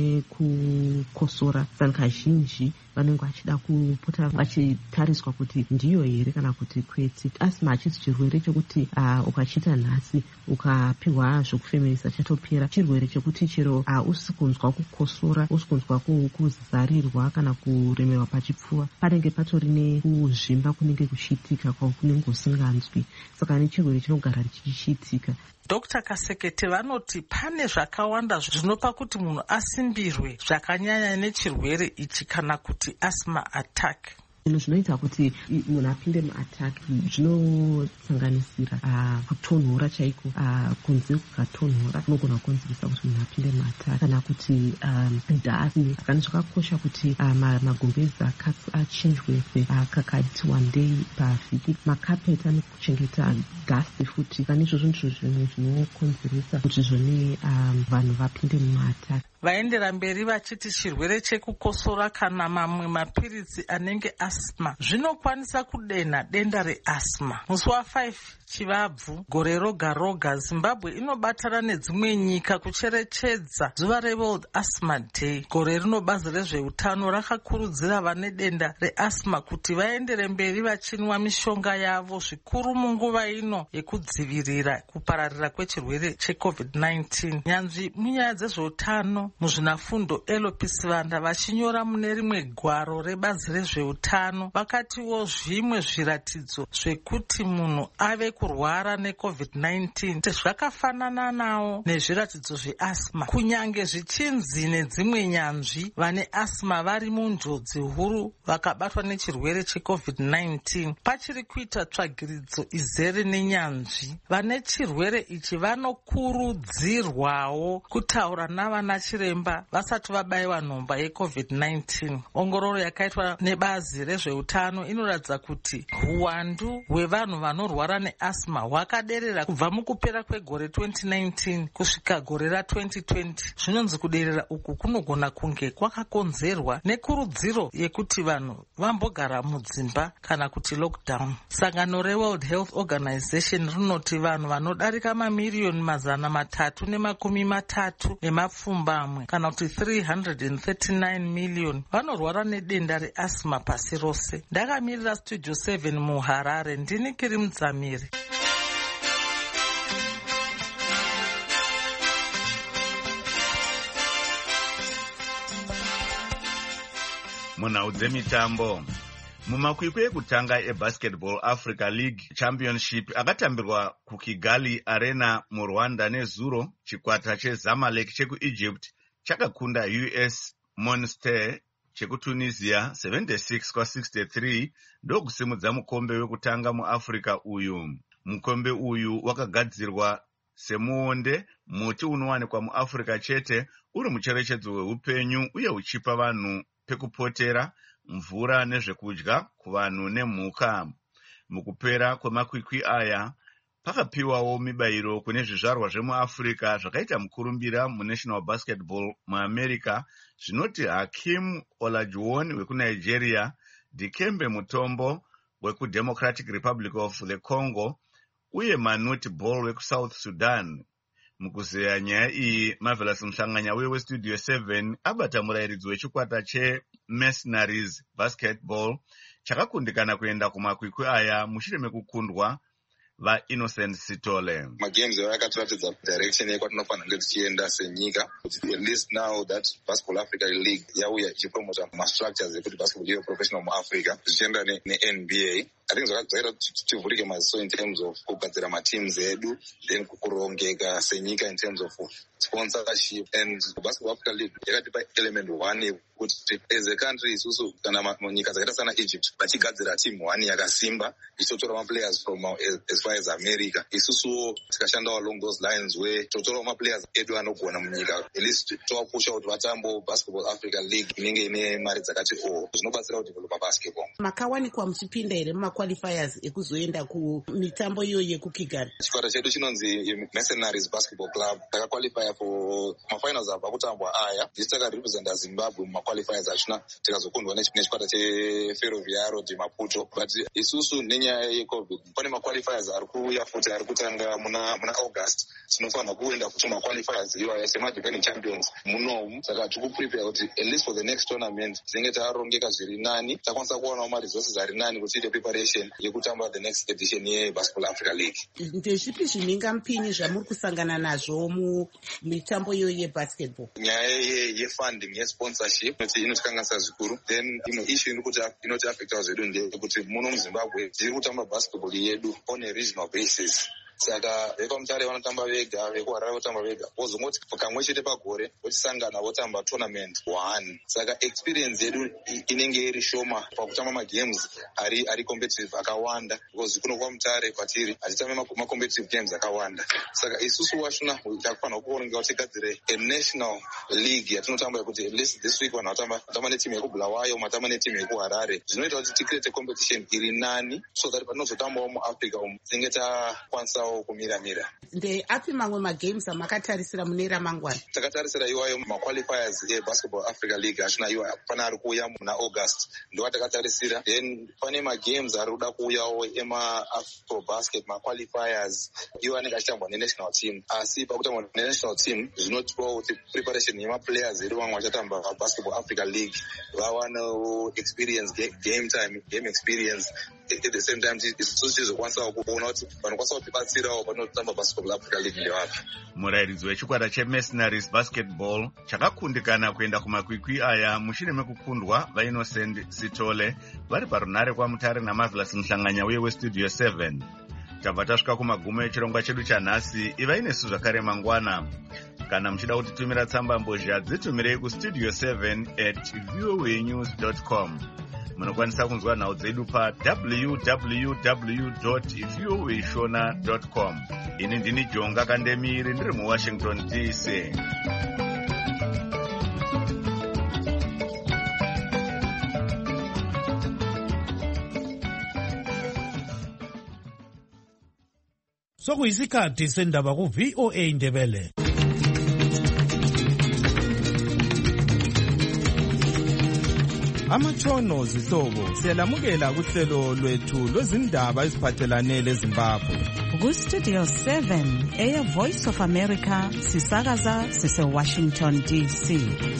nekukosora. Saka kazhinji vanenge vachida kupota vachitariswa kuti ndiyo here kana kuti kwete. Asthma hachisi chirwere chekuti uh, ukachita nhasi ukapiwa zvokufemeresa chatopera. Chirwere chekuti chero uh, usi kunzwa kukosora, usi kunzwa kuzarirwa kana kuremerwa pachipfuva, panenge patori nekuzvimba kunenge kuchiitika kwakunenge usinganzwi. Saka nechirwere chinogara chichiitika. Doctor Kasekete vanoti pane zvakawanda zvinopa kuti munhu asimbirwe zvakanyanya nechirwere ichi kana kuti asthma attack. Zvinhu zvinoita kuti munhu apinde muattack zvinosanganisira uh, kutonhora chaiko. Uh, kunze kukatonhora kunogona kukonzeresa kuti munhu apinde muattack, kana kuti um, dhasi. Kana zvakakosha kuti uh, magumbezi achinjwe uh, kakati one day pavhiki. Makapeti anokuchengeta gasi futi. Kana izvozvo ndizvo zvinhu zvinokonzeresa kuti zvone um, vanhu vapinde muattack. Vaendera mberi vachiti chirwere chekukosora kana mamwe mapiritsi anenge asthma zvinokwanisa kudenha denda reasthma. Musi wa5 Chivabvu gore roga roga Zimbabwe inobatana nedzimwe nyika kucherechedza zuva reWorld Asthma Day. Gore rino bazi rezveutano rakakurudzira vane denda reasthma kuti vaendere mberi vachinwa mishonga yavo zvikuru munguva ino yekudzivirira kupararira kwechirwere checovid nineteen. Nyanzvi munyaya dzezveutano muzvinafundo Elopi Sivanda vachinyora mune rimwe gwaro rebazi rezveutano vakatiwo zvimwe zviratidzo zvekuti munhu ave kurwara necovid nineteen zvakafanana nawo nezviratidzo zveasthma, kunyange zvichinzi nedzimwe nyanzvi vane asthma vari munjodzi huru vakabatwa nechirwere checovid nineteen. Pachiri kuita tsvagiridzo izere nenyanzvi, vane chirwere ichi vanokurudzirwawo kutaura navana chirwere chiremba vasati vabayiwa nhomba yecovid nineteen. Ongororo yakaitwa nebazi rezveutano inoratidza kuti uwandu hwevanhu vanorwara neasma hwakaderera kubva mukupera kwegore twenty nineteen kusvika gore ra-twenty twenty. Zvinonzi kuderera uku kunogona kunge kwakakonzerwa nekurudziro yekuti vanhu vambogara mudzimba kana kuti lockdown. Sangano reWorld Health Organization rinoti vanhu vanodarika mamiriyoni mazana matatu nemakumi matatu nemapfumbamwe kana kuti three hundred thirty-nine million vanorwara nedenda reasma pasi rose. Ndakamirira Studio seven muHarare, ndini Kiri Mudzamiri. Munhau dzemitambo. Mumakwikwi ekutanga eBasketball Africa League Championship akatambirwa kuKigali Arena muRwanda nezuro, chikwata cheZamalek chekuEgypt chakakunda U S Monastir chekuTunisia seventy-six kwa sixty-three ndokusimudza mukombe wekutanga muAfrica uyu. Mukombe uyu wakagadzirwa semuonde, muti unowanikwa muAfrica chete, uri mucherechedzo weupenyu uye uchipa vanhu pekupotera, mvura nezvekudya kuvanhu nemhuka. Mukupera kwemakwikwi aya pakapiwawo mibayiro kune zvizvarwa zvemuAfrica zvakaita mukurumbira muNational Basketball muAmerica zvinoti Hakeem Olajuwon wekuNigeria, Dikembe Mutombo wekuDemocratic Republic of the Congo uye Manute Ball wekuSouth Sudan. Mukuzeya nyaya iyi, Marvelous Mhlanganya weStudio seven abata murairidzi wechikwata cheMercenaries Basketball chakakundikana kuenda kumakwikwi aya mushure mekukundwa vaInnocent Sitole. Magames yakatiratidza direction yekwatinofanira kunge tichienda senyika. At least now that Basketball Africa League yauya ichipromota mastructures ekuti basketball ive professional muAfrica zvichienda neN B A. I think zvakaita tivhurike maziso in terms of kugadzira mateams edu, then kurongeka senyika in terms of sponsorship, and Basketball Africa League yakatipa element one kuti as a country isusu kana nyika dzakaita sana Egypt vachigadzira team one yakasimba ichotora maplayers from uh, as far as America. Isusu tikashandawo along those lines where totora maplayers edu anogona munyika, at least towapusha kuti vatambo Basketball Africa League inenge ine mari dzakati o zvinobatsira kudevelopa basketball. Makawanikwa muchipinda here mumaqualifiers ekuzoenda kumitambo iyo yekuKigali? Chikwata chedu chinonzi Mercenaries Basketball Club takaqualifya for mafinals abva kutambwa aya, ndisi takarepresenta Zimbabwe mumaqualifiers achona tikazokundwa nechikwata cheFerroviário de Maputo. But isusu nenyaya yeCovid pane maqualifiers ari kuuya futi ari kutanga muna muna August. Tinofanira kuenda kuti maqualifiers iwaya semadefending champions munomu, saka tikuprepare kuti at least for the next tournament tinenge tarongeka zviri nani, takwanisa kuwanawo maresources ari nani kuti ite preparation yekutamba the next edition yeBasketball Africa League. Ndezvipi zvinengampini zvamuri kusangana nazvo mumitambo iyo yebasketball? Nyaya yefunding yesponsorship inotikanganisa zvikuru. Then imwe issue inokuti inotiaffecta zvedu ndeyekuti muno muZimbabwe tiri kutamba basketball yedu on a regional basis. Saka vekuMutare vanotamba vega, vekuHarare votamba vega, vozongoti kamwe chete pagore vochisangana votamba tournament one. Saka experience yedu inenge iri shoma pakutamba magames ari ari competitive akawanda, because kuno kwaMutare kwatiri achitamba ma competitive games akawanda. Saka isusu washuna takafanira kuoringa kuti tigadzire a national league yatinotamba yekuti at least this week vanhu vatamba vatamba neteam yekuBulawayo, matamba neteam yekuHarare. Zvinoita kuti ticreate competition iri nani so that panozotambawo muAfrica umu tinenge takwanisa kumira mira. Ndeapi mamwe magames amakatarisira mune ramangwana? Takatarisira iwayo maqualifiers eBasketball Africa League achona iwayo pana ari kuuya muna August, ndo takatarisira. Then pane magames ari kuda kuuyawo ema Afro Basket maqualifiers iwo anenge achitambwa nenational team. Asi pakutambwa nenational team zvinotipawo kuti preparation yemaplayers edu vamwe vachatamba paBasketball Africa League vawanawo experience, game time, game experience. At the same time isusu tizokwanisa kuona kuti vanokwanisa kutibatsirawo panotamba Basketball Africa League ndevapi. Murairidzi wechikwata cheMercenaries Basketball chakakundikana kuenda kumakwikwi aya mushure mekukundwa vaInnocent Sitole vari parunare kwaMutare naMarvelous Mhlanganya weStudio seven. Tabva tasvika kumagumo echirongwa chedu chanhasi. Ivai nesu zvakare mangwana. Kana muchida kutitumira tsamba mbozha dzitumirei kustudio seven at voanews dot com. Munokwanisa kunzwa nhau dzedu pa w w w dot voa shona dot com. Ini ndini Jonga Kandemiri ndiri muWashington D C. sokuyisikhathi sendaba ku-V O A Indebele. Amatshono zihlobo siyalamukela kuhlelo lwethu lwezindaba eziphathelane leZimbabwe. Ku-Studio seven, Air Voice of America, sisakaza sise-Washington D C.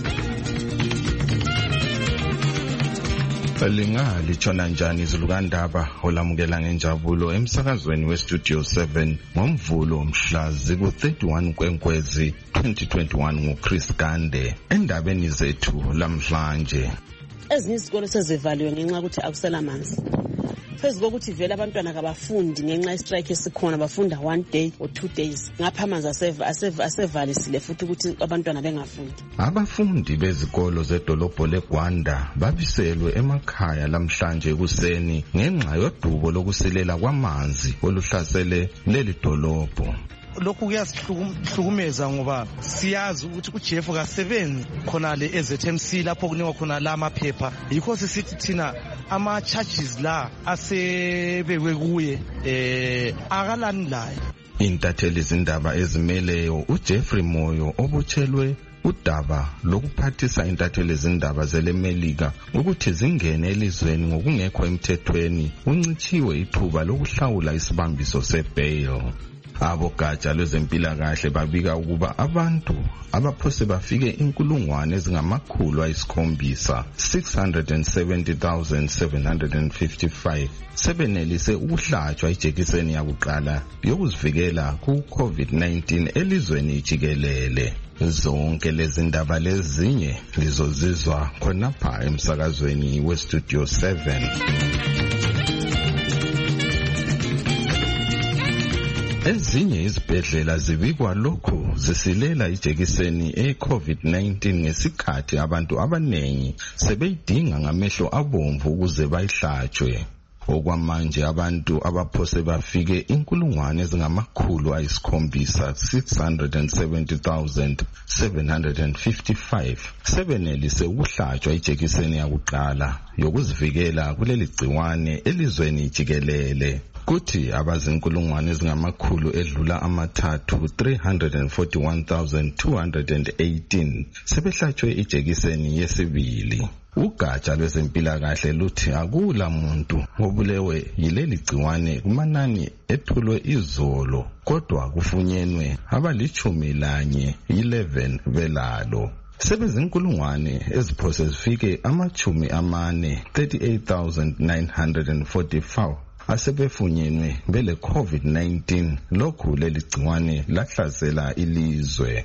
Lingalitshona njani izulukandaba olamukela ngenjabulo emsakazweni we-Studio seven ngomvulo mhla ziku-thirty-one Nkwenkwezi twenty twenty-one nguChris Gande. Endabeni zethu lamhlanje, ezinye izikolo sezivaliwe ngenxa ukuthi akusela manzi. Phezu kokuthi vele abantwana kabafundi ngenxa yestrike esikhona, bafunda one day or two days. Ngapha amanzi asevalisile futhi ukuthi abantwana bengafundi. Abafundi bezikolo zedolobho leGwanda babiselwe emakhaya lamhlanje ekuseni ngenxa yodubo lokusilela kwamanzi oluhlasele leli dolobho. Lokhu kuyasihlukumeza ngoba siyazi ukuthi uJeff kasebenzi khona le E Z M C lapho kunikwa khona la amaphepha. Yikho sisithi thina ama charges la asebekwe kuye eh akalani layo. Intatheli izindaba ezimeleyo uJeffrey Moyo obutshelwe udaba lokuphathisa intatheli izindaba zelemelika ukuthi zingene elizweni ngokungekho emthethweni uncitshiwe ithuba lokuhlawula isibambiso sebail. Abogatsha lwezempilakahle babika ukuba abantu abaphose bafike inkulungwane ezingamakhulu ayisikhombisa six hundred seventy thousand seven hundred fifty-five sebenelise ukuhlatshwa ijekiseni yakuqala yokuzivikela ku-COVID nineteen elizweni jikelele. Zonke lezi ndaba lezinye lizozizwa khonapha emsakazweni we-Studio seven. Ezinye izibhedlela zibikwa lokhu zisilela ijekiseni e-COVID nineteen ngesikhathi abantu abanengi sebeyidinga ngamehlo abomvu ukuze bayihlatshwe. Okwamanje abantu abaphose bafike inkulungwane ezingamakhulu ayisikhombisa six hundred seventy thousand seven hundred fifty-five sebenelise ukuhlatshwa ijekiseni yakuqala yokuzivikela kuleli gciwane elizweni jikelele. Kuthi abazinkulungwane ezingamakhulu edlula amathathu three hundred forty-one thousand two hundred eighteen sebehlatshwe ijekiseni yesibili. Ugatsha lwezempilakahle luthi akula muntu obulewe yileli gciwane kumanani ethulwe izolo, kodwa kufunyenwe abalichumi lanye eleven belalo. Sebezinkulungwane eziphose zifike amachumi amane thirty-eight thousand nine hundred forty-four asebefunyenwe bele COVID nineteen lokhu leli gciwane lahlasela ilizwe.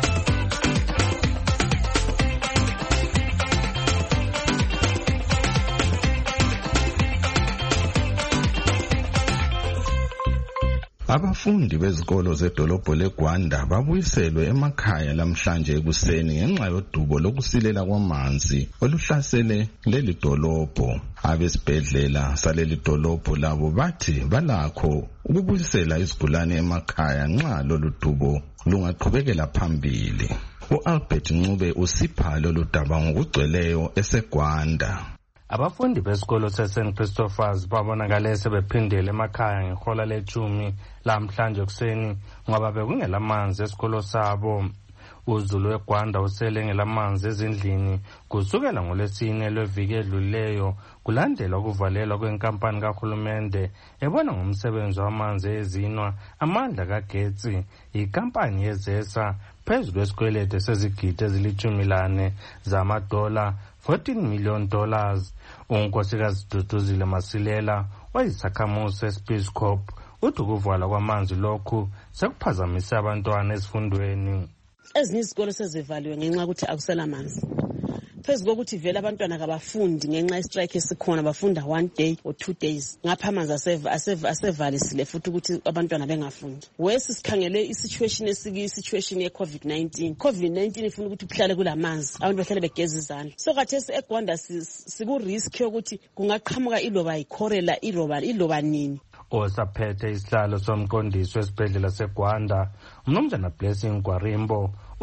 Abafundi bezikolo zedolobho leGwanda babuyiselwe emakhaya lamhlanje ekuseni ngenxa yodubo lokusilela kwamanzi oluhlasele leli dolobho. Abesibhedlela saleli dolobho labo bathi balakho ukubuyisela izigulane emakhaya nxa lolu dubo lungaqhubekela phambili. U-Albert Ncube usipha lolu daba ngokugcweleyo eseGwanda. Abafundi besikolo seSaint Christopher's babonakale sebephindele emakhaya ngehola lechumi lamhlanje kuseni ngoba bekungelamanzi esikolo sabo. Uzulu weGwanda usele ngelamanzi ezindlini kusukela ngolwesine lweviki edluleyo kulandela ukuvalelwa kwenkampani kahulumende ebona ngomsebenzi wamanzi ezinwa amandla kagetsi ikampani yezesa phezu kwesikwelede sezigidi ezilithumi lane zamadola fourteen million dollars. Unkosikazi Duduzile Masilela wayisakhamuzi eSpeed Corp uthi ukuvalwa kwamanzi lokhu sekuphazamise abantwana ezifundweni. Ezinye izikolo sezivaliwe ngenxa ukuthi akusela manzi. Phezu kokuthi vele abantwana kabafundi ngenxa yestrike esikhona, bafunda one day or two days. Ngapha amanzi asevalisile futhi ukuthi abantwana bengafundi. Wesi sikhangele isituation esiki situation ye COVID nineteen. COVID nineteen ifuna ukuthi kuhlale kulamanzi, abantu bahlale begeza izandla. So khathesi eGwanda siku risk yokuthi kungaqhamuka iloba yikhorela iloba iloba nini. Osaphethe isihlalo somqondisi wesibhedlela seGwanda, uMnumzana Blessing Gwarimbo,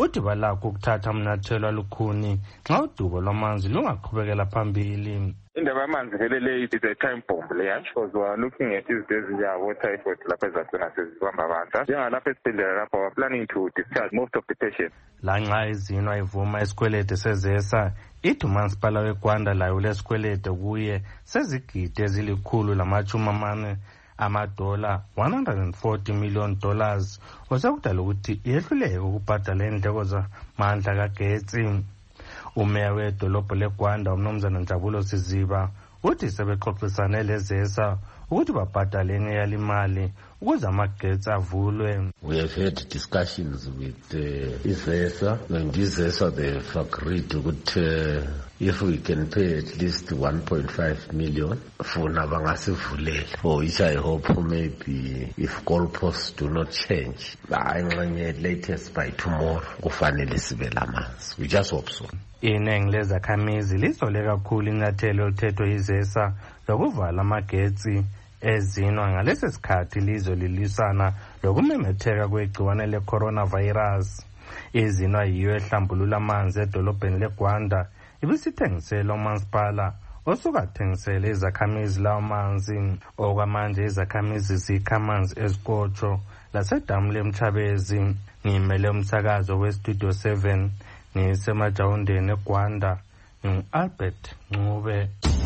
uthi balakho ukuthatha amanyathelo alukhuni xa udubo lwamanzi lungaqhubekela phambili. Indaba yamanzi helele is a time bomb leya because we are looking at izinto ezinjengabo typhoid lapha ezagcina sezibamba abantu. Njengalapha esibhedlela lapha we are planning to discharge most of the patients. Lanxa izinwa ivuma isikwelede sezesa ithi umasipala weGwanda layo lesikwelede kuye sezigidi ezilikhulu lamachumi amane amadola one hundred forty million dollars osekudala ukuthi yehluleke ukubhadala indleko zamandla kagetsi. Umeya wedolobho leGwanda umnumzana Njabulo Siziba uthi sebexoxisane lezesa ukuthi babhadale enye yalimali ukuze amagetsi avulwe. We have had discussions with uh, izesa and izesa they've agreed ukuthi uh, if we can pay at least one point five million funa bangasivulele, for which I hope maybe if goalposts do not change ayingxenye latest by tomorrow kufanele sibe lamanzi. We just hope so. Iningi lezakhamizi lizole kakhulu inyathelo elithethwe izesa lokuvala amagetsi ezinwa ngalesi sikhathi lizo lilisana lokumemetheka kwegciwane le-coronavirus. Izinwa yiyo ehlambulula amanzi edolobheni leGwanda ibisithengisela umasipala osuka thengisela izakhamizi lawo manzi. Okwamanje izakhamizi zikha amanzi ezikotsho lasedamu lemchabezi. Ngimele umsakazo westudio seven ngisemajawundeni eGwanda, ngu-Albert Ncube.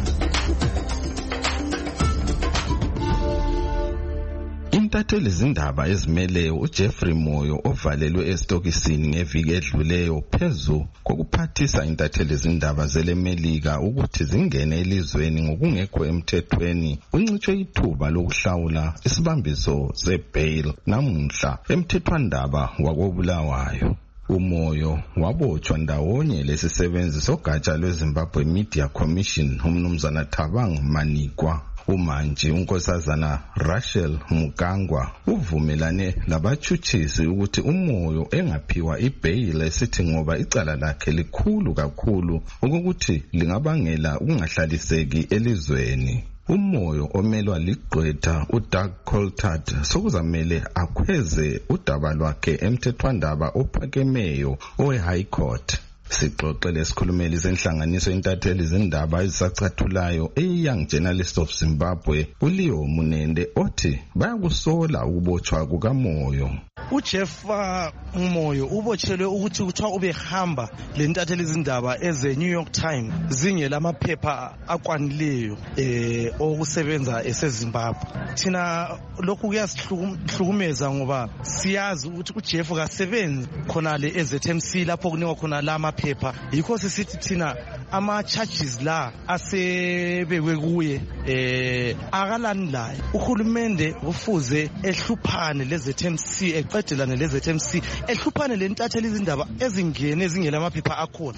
Intatheli zindaba ezimeleyo uJeffrey Moyo ovalelwe estokisini ngeviki edluleyo phezu kokuphathisa intatheli zindaba zelemelika ukuthi zingene elizweni ngokungekho emthethweni uncitshwe ithuba lokuhlawula isibambiso sebail namuhla emthethwandaba wakobulawayo. Umoyo wabotshwa ndawonye lesisebenzi sogatsha lweZimbabwe Media Commission umnumzana Thabang Manikwa. Umanje unkosazana Rachel Mukangwa uvumelane labachuchisi ukuthi Umoyo engaphiwa ibail esithi ngoba icala lakhe likhulu kakhulu ukuthi lingabangela ukungahlaliseki elizweni. Umoyo omelwa ligqwetha uDoug Coltart sokuzamele akhweze udaba lwakhe emthethwandaba ophakemeyo owe-High Court. Sixoxe lesikhulumeli senhlanganiso intatheli zindaba ezisacathulayo e-Young Journalist of Zimbabwe uLeo Munende othi bayakusola ukubotshwa kukaMoyo. uJeff Moyo ubotshelwe ukuthi kuthiwa ubehamba lentatheli izindaba eze New York Times zingela amaphepha akwanileyo eh okusebenza eseZimbabwe. Thina lokhu kuyasihlukumeza ngoba siyazi ukuthi uJeff kasebenzi khona le E Z M C lapho kunikwa khona la amaphepha. Yikho sisithi thina ama charges la asebekwe kuye eh akalani layo. Uhulumende kufuze ehluphane le E Z M C eqedelane le E Z M C ehluphane lentatheli izindaba ezingene ezingela amaphepha akhona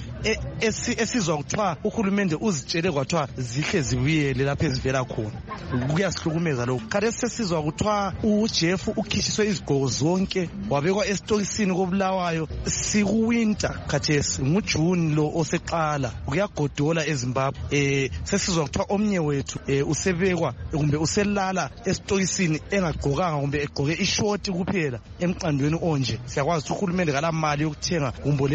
esizwa kuthiwa uhulumende uzitshele kwathiwa zihle zibuyele lapho ezivela khona. Kuyasihlukumeza lokho. Kade sesizwa kuthiwa uJeff ukhishiswe izigqoko zonke wabekwa estokisini kobulawayo sikuwinter khathesi nguJune lo oseqala kuyagodola eZimbabwe. Eh sesizwa kuthiwa omnye wethu usebekwa kumbe uselala estokisini engagqokanga kumbe egqoke ishort kuphela emqandweni onje. Siyakwazi ukuthi uhulumende kalamali yokuthenga kumbe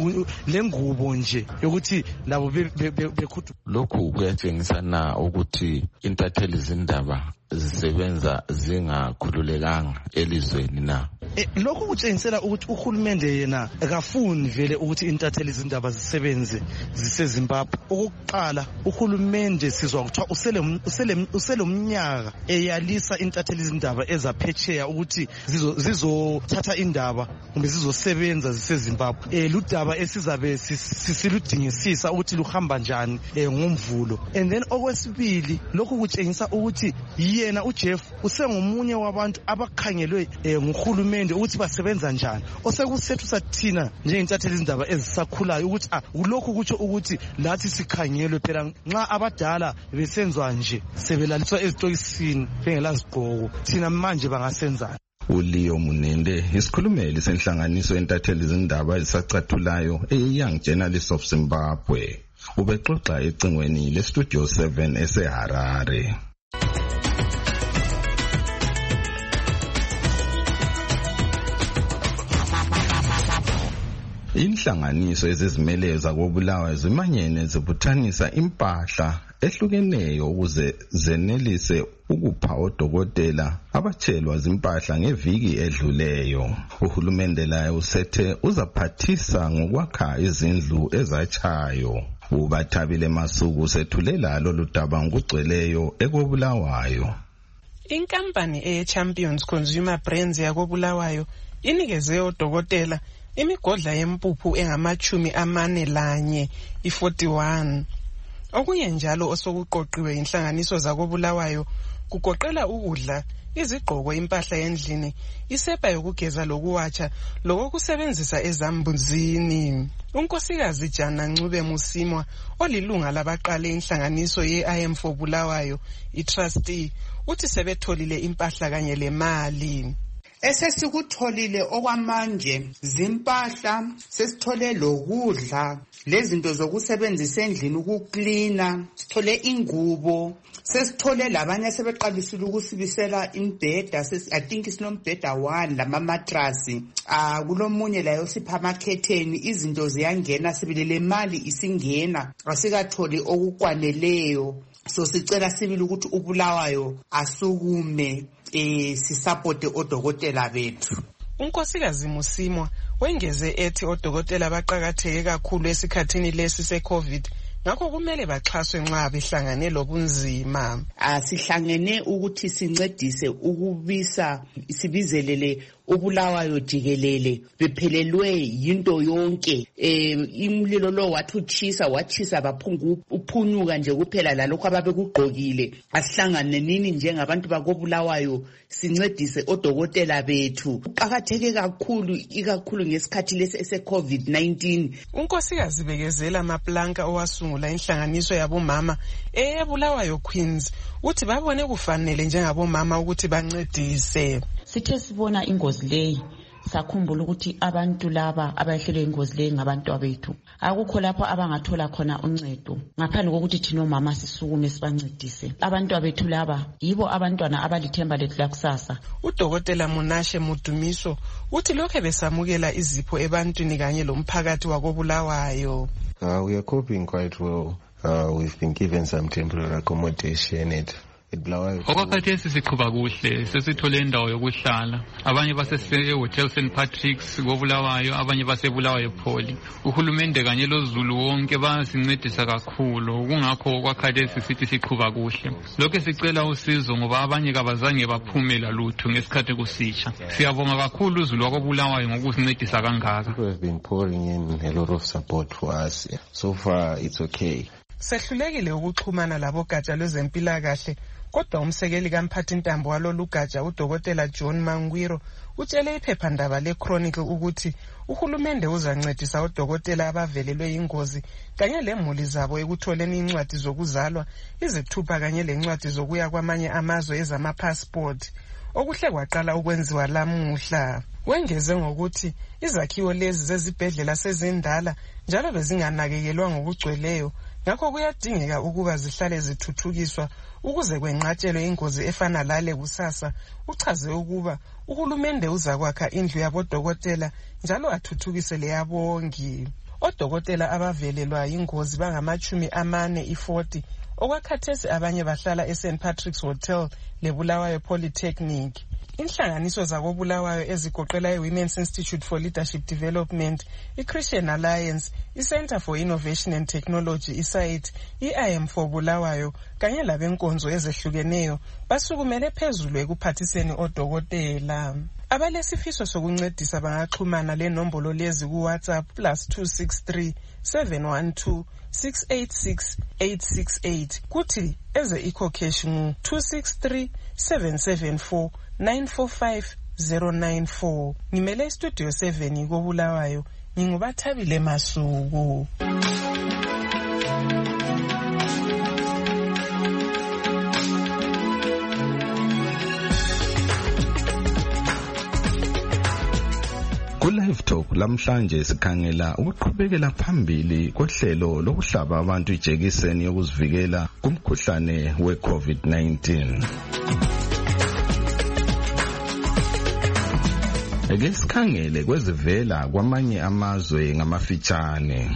lengubo nje yokuthi labo bekhuthu. Lokhu kuyatshengisa na ukuthi intatheli zindaba zisebenza zingakhululekanga elizweni na? Lokhu kutshengisela ukuthi uhulumende yena akafuni vele ukuthi intatheli izindaba zisebenze ziseZimbabwe. Okokuqala uhulumende sizwa kuthiwa usele usele uselomnyaka eyalisa intatheli izindaba ezaphetsheya ukuthi zizothatha indaba kumbe zizosebenza ziseZimbabwe. Eh ludaba esizabe sisiludingisisa ukuthi luhamba njani ngomvulo. And then okwesibili lokhu kutshengisa ukuthi yena uJeff usengomunye wabantu abakhangelwe nguhulumende ukuthi basebenza njani. Osekusethu sathina njengentatheli izindaba ezisakhulayo ukuthi ah lokhu kutsho ukuthi lathi sikhangelwe phela nxa abadala besenzwa nje sebelaliswa ezitokisini bengelazigqoko thina manje bangasenzana. uLeo Munende isikhulumeli senhlanganiso entatheli izindaba ezisacathulayo e-Young Journalist of Zimbabwe ubexoxa ecingweni lestudio seven eseHarare. Inhlanganiso ezizimeleyo zakobulawayo zimanyene zibuthanisa impahla ehlukeneyo ukuze zenelise ukupha odokotela abatshelwa zimpahla ngeviki edluleyo. Uhulumende laye usethe uzaphathisa ngokwakha izindlu ezatshayo. Ubathabile Masuku sethulela lolu daba ngokugcweleyo ekobulawayo. Inkampani eye-Champions Consumer Brands yakobulawayo inikeze odokotela imigodla yempuphu engamachumi amane lanye i-forty-one. Okunye njalo osokuqoqiwe inhlanganiso zakobulawayo kugoqela ukudla, izigqoko, impahla endlini, isepa yokugeza lokuwatsha, lokusebenzisa ezambuzini. Unkosikazi Jana Ncube Musimwa olilunga labaqale inhlanganiso ye-I M for Bulawayo, i-trustee, uthi sebetholile impahla kanye le mali. Esesikutholile okwamanje zimpahla, sesithole lokudla, lezinto zokusebenzisa endlini ukuklina, sithole ingubo, sesithole labanye sebeqalisile ukusibisela imbheda. I think sinombheda one lama matrasi. Ah kulomunye layo sipha amakhetheni, izinto ziyangena, sibilele mali isingena, asikatholi okukwaneleyo. So sicela sibili ukuthi ubulawayo asukume eh sisupport odokotela bethu. Unkosikazi Musimwa wengeze ethi odokotela baqhakatheke kakhulu esikhathini lesi se-COVID, ngakho kumele baxhaswe nxa behlangane lobunzima. Asihlangene ukuthi sincedise ukubisa isibizelele ubulawayo jikelele bephelelwe yinto yonke. Eh imlilo lo wathi uchisa wachisa baphungu uphunyuka nje kuphela lalokho ababekugqokile. Asihlangane nini njengabantu bakobulawayo sincedise odokotela bethu. Uqhakatheke kakhulu ikakhulu ngesikhathi lesi ese-COVID nineteen. Unkosikazi Bekezela Maplanka owasungula inhlanganiso yabomama eyebulawayo Queens uthi babone kufanele njengabomama ukuthi bancedise. Sithe sibona ingozi leyi sakhumbula ukuthi abantu laba abahlelwe ingozi leyi ngabantu abethu, akukho lapho abangathola khona uncedo ngaphandle kokuthi thina omama sisukume sibancedise. Abantu abethu laba yibo abantwana abalithemba lethu lakusasa. Udokotela Munashe Mudumiso uthi lokho besamukela izipho ebantwini kanye lomphakathi wakobulawayo. Uh, we are coping quite well. Uh, we've been given some temporary accommodation at Okwakhathesi siqhuba kuhle, sesithole indawo yokuhlala. Abanye basese-Hotel Saint Patrick's kobulawayo, abanye basebulawayo Pholi. Uhulumende kanye loZulu wonke bayasincedisa kakhulu, kungakho okwakhathesi sithi siqhuba kuhle. Lokho sicela usizo ngoba abanye kabazange baphumela lutho ngesikhathi kusitsha. Siyabonga kakhulu uZulu wakobulawayo ngokusincedisa kangaka. We have been pouring in a lot of support for us. So far it's okay. Sehlulekile ukuxhumana labogatsha lwezempilakahle, kodwa umsekeli kamphathintambo walolu gatsha udokotela John Mangwiro utshele iphephandaba le-Chronicle ukuthi uhulumende uzancedisa odokotela abavelelwe ingozi kanye lemuli zabo ekutholeni incwadi zokuzalwa, izithupha kanye lencwadi zokuya kwamanye amazwe ezama-passport, okuhle kwaqala ukwenziwa lamuhla. Wengeze ngokuthi izakhiwo lezi zezibhedlela sezindala njalo bezinganakekelwa ngokugcweleyo, ngakho kuyadingeka ukuba zihlale zithuthukiswa ukuze kwenqatshelwe ingozi efana lale kusasa. Uchaze ukuba uhulumende uzakwakha indlu yabodokotela njalo athuthukise leyabongi. Odokotela abavelelwa ingozi bangamachumi amane i-forty, okwakhathesi abanye bahlala e-Saint Patrick's Hotel leBulawayo Polytechnic. Inhlanganiso zakobulawayo ezigoqela i-Women's Institute for Leadership Development, i-Christian Alliance, i-Center for Innovation and Technology, i-SAIT, i-I M for Bulawayo kanye labenkonzo ezehlukeneyo basukumele phezulu ekuphathiseni odokotela. Abalesifiso sokuncedisa bangaxhumana lenombolo lezi ku-WhatsApp plus two six three, seven one two, six eight six, eight six eight. Kuthi eze eco-cash ngu two six three, seven seven four, nine four five zero nine four. Ngimele Studio seven kobulawayo, ngingubathabile Masuku. Ku-Live Talk lamhlanje sikhangela ukuqhubekela phambili kohlelo lokuhlaba abantu ijekiseni yokuzivikela kumkhuhlane we-COVID nineteen. Ake sikhangele kwezivela kwamanye amazwe ngamafitshane.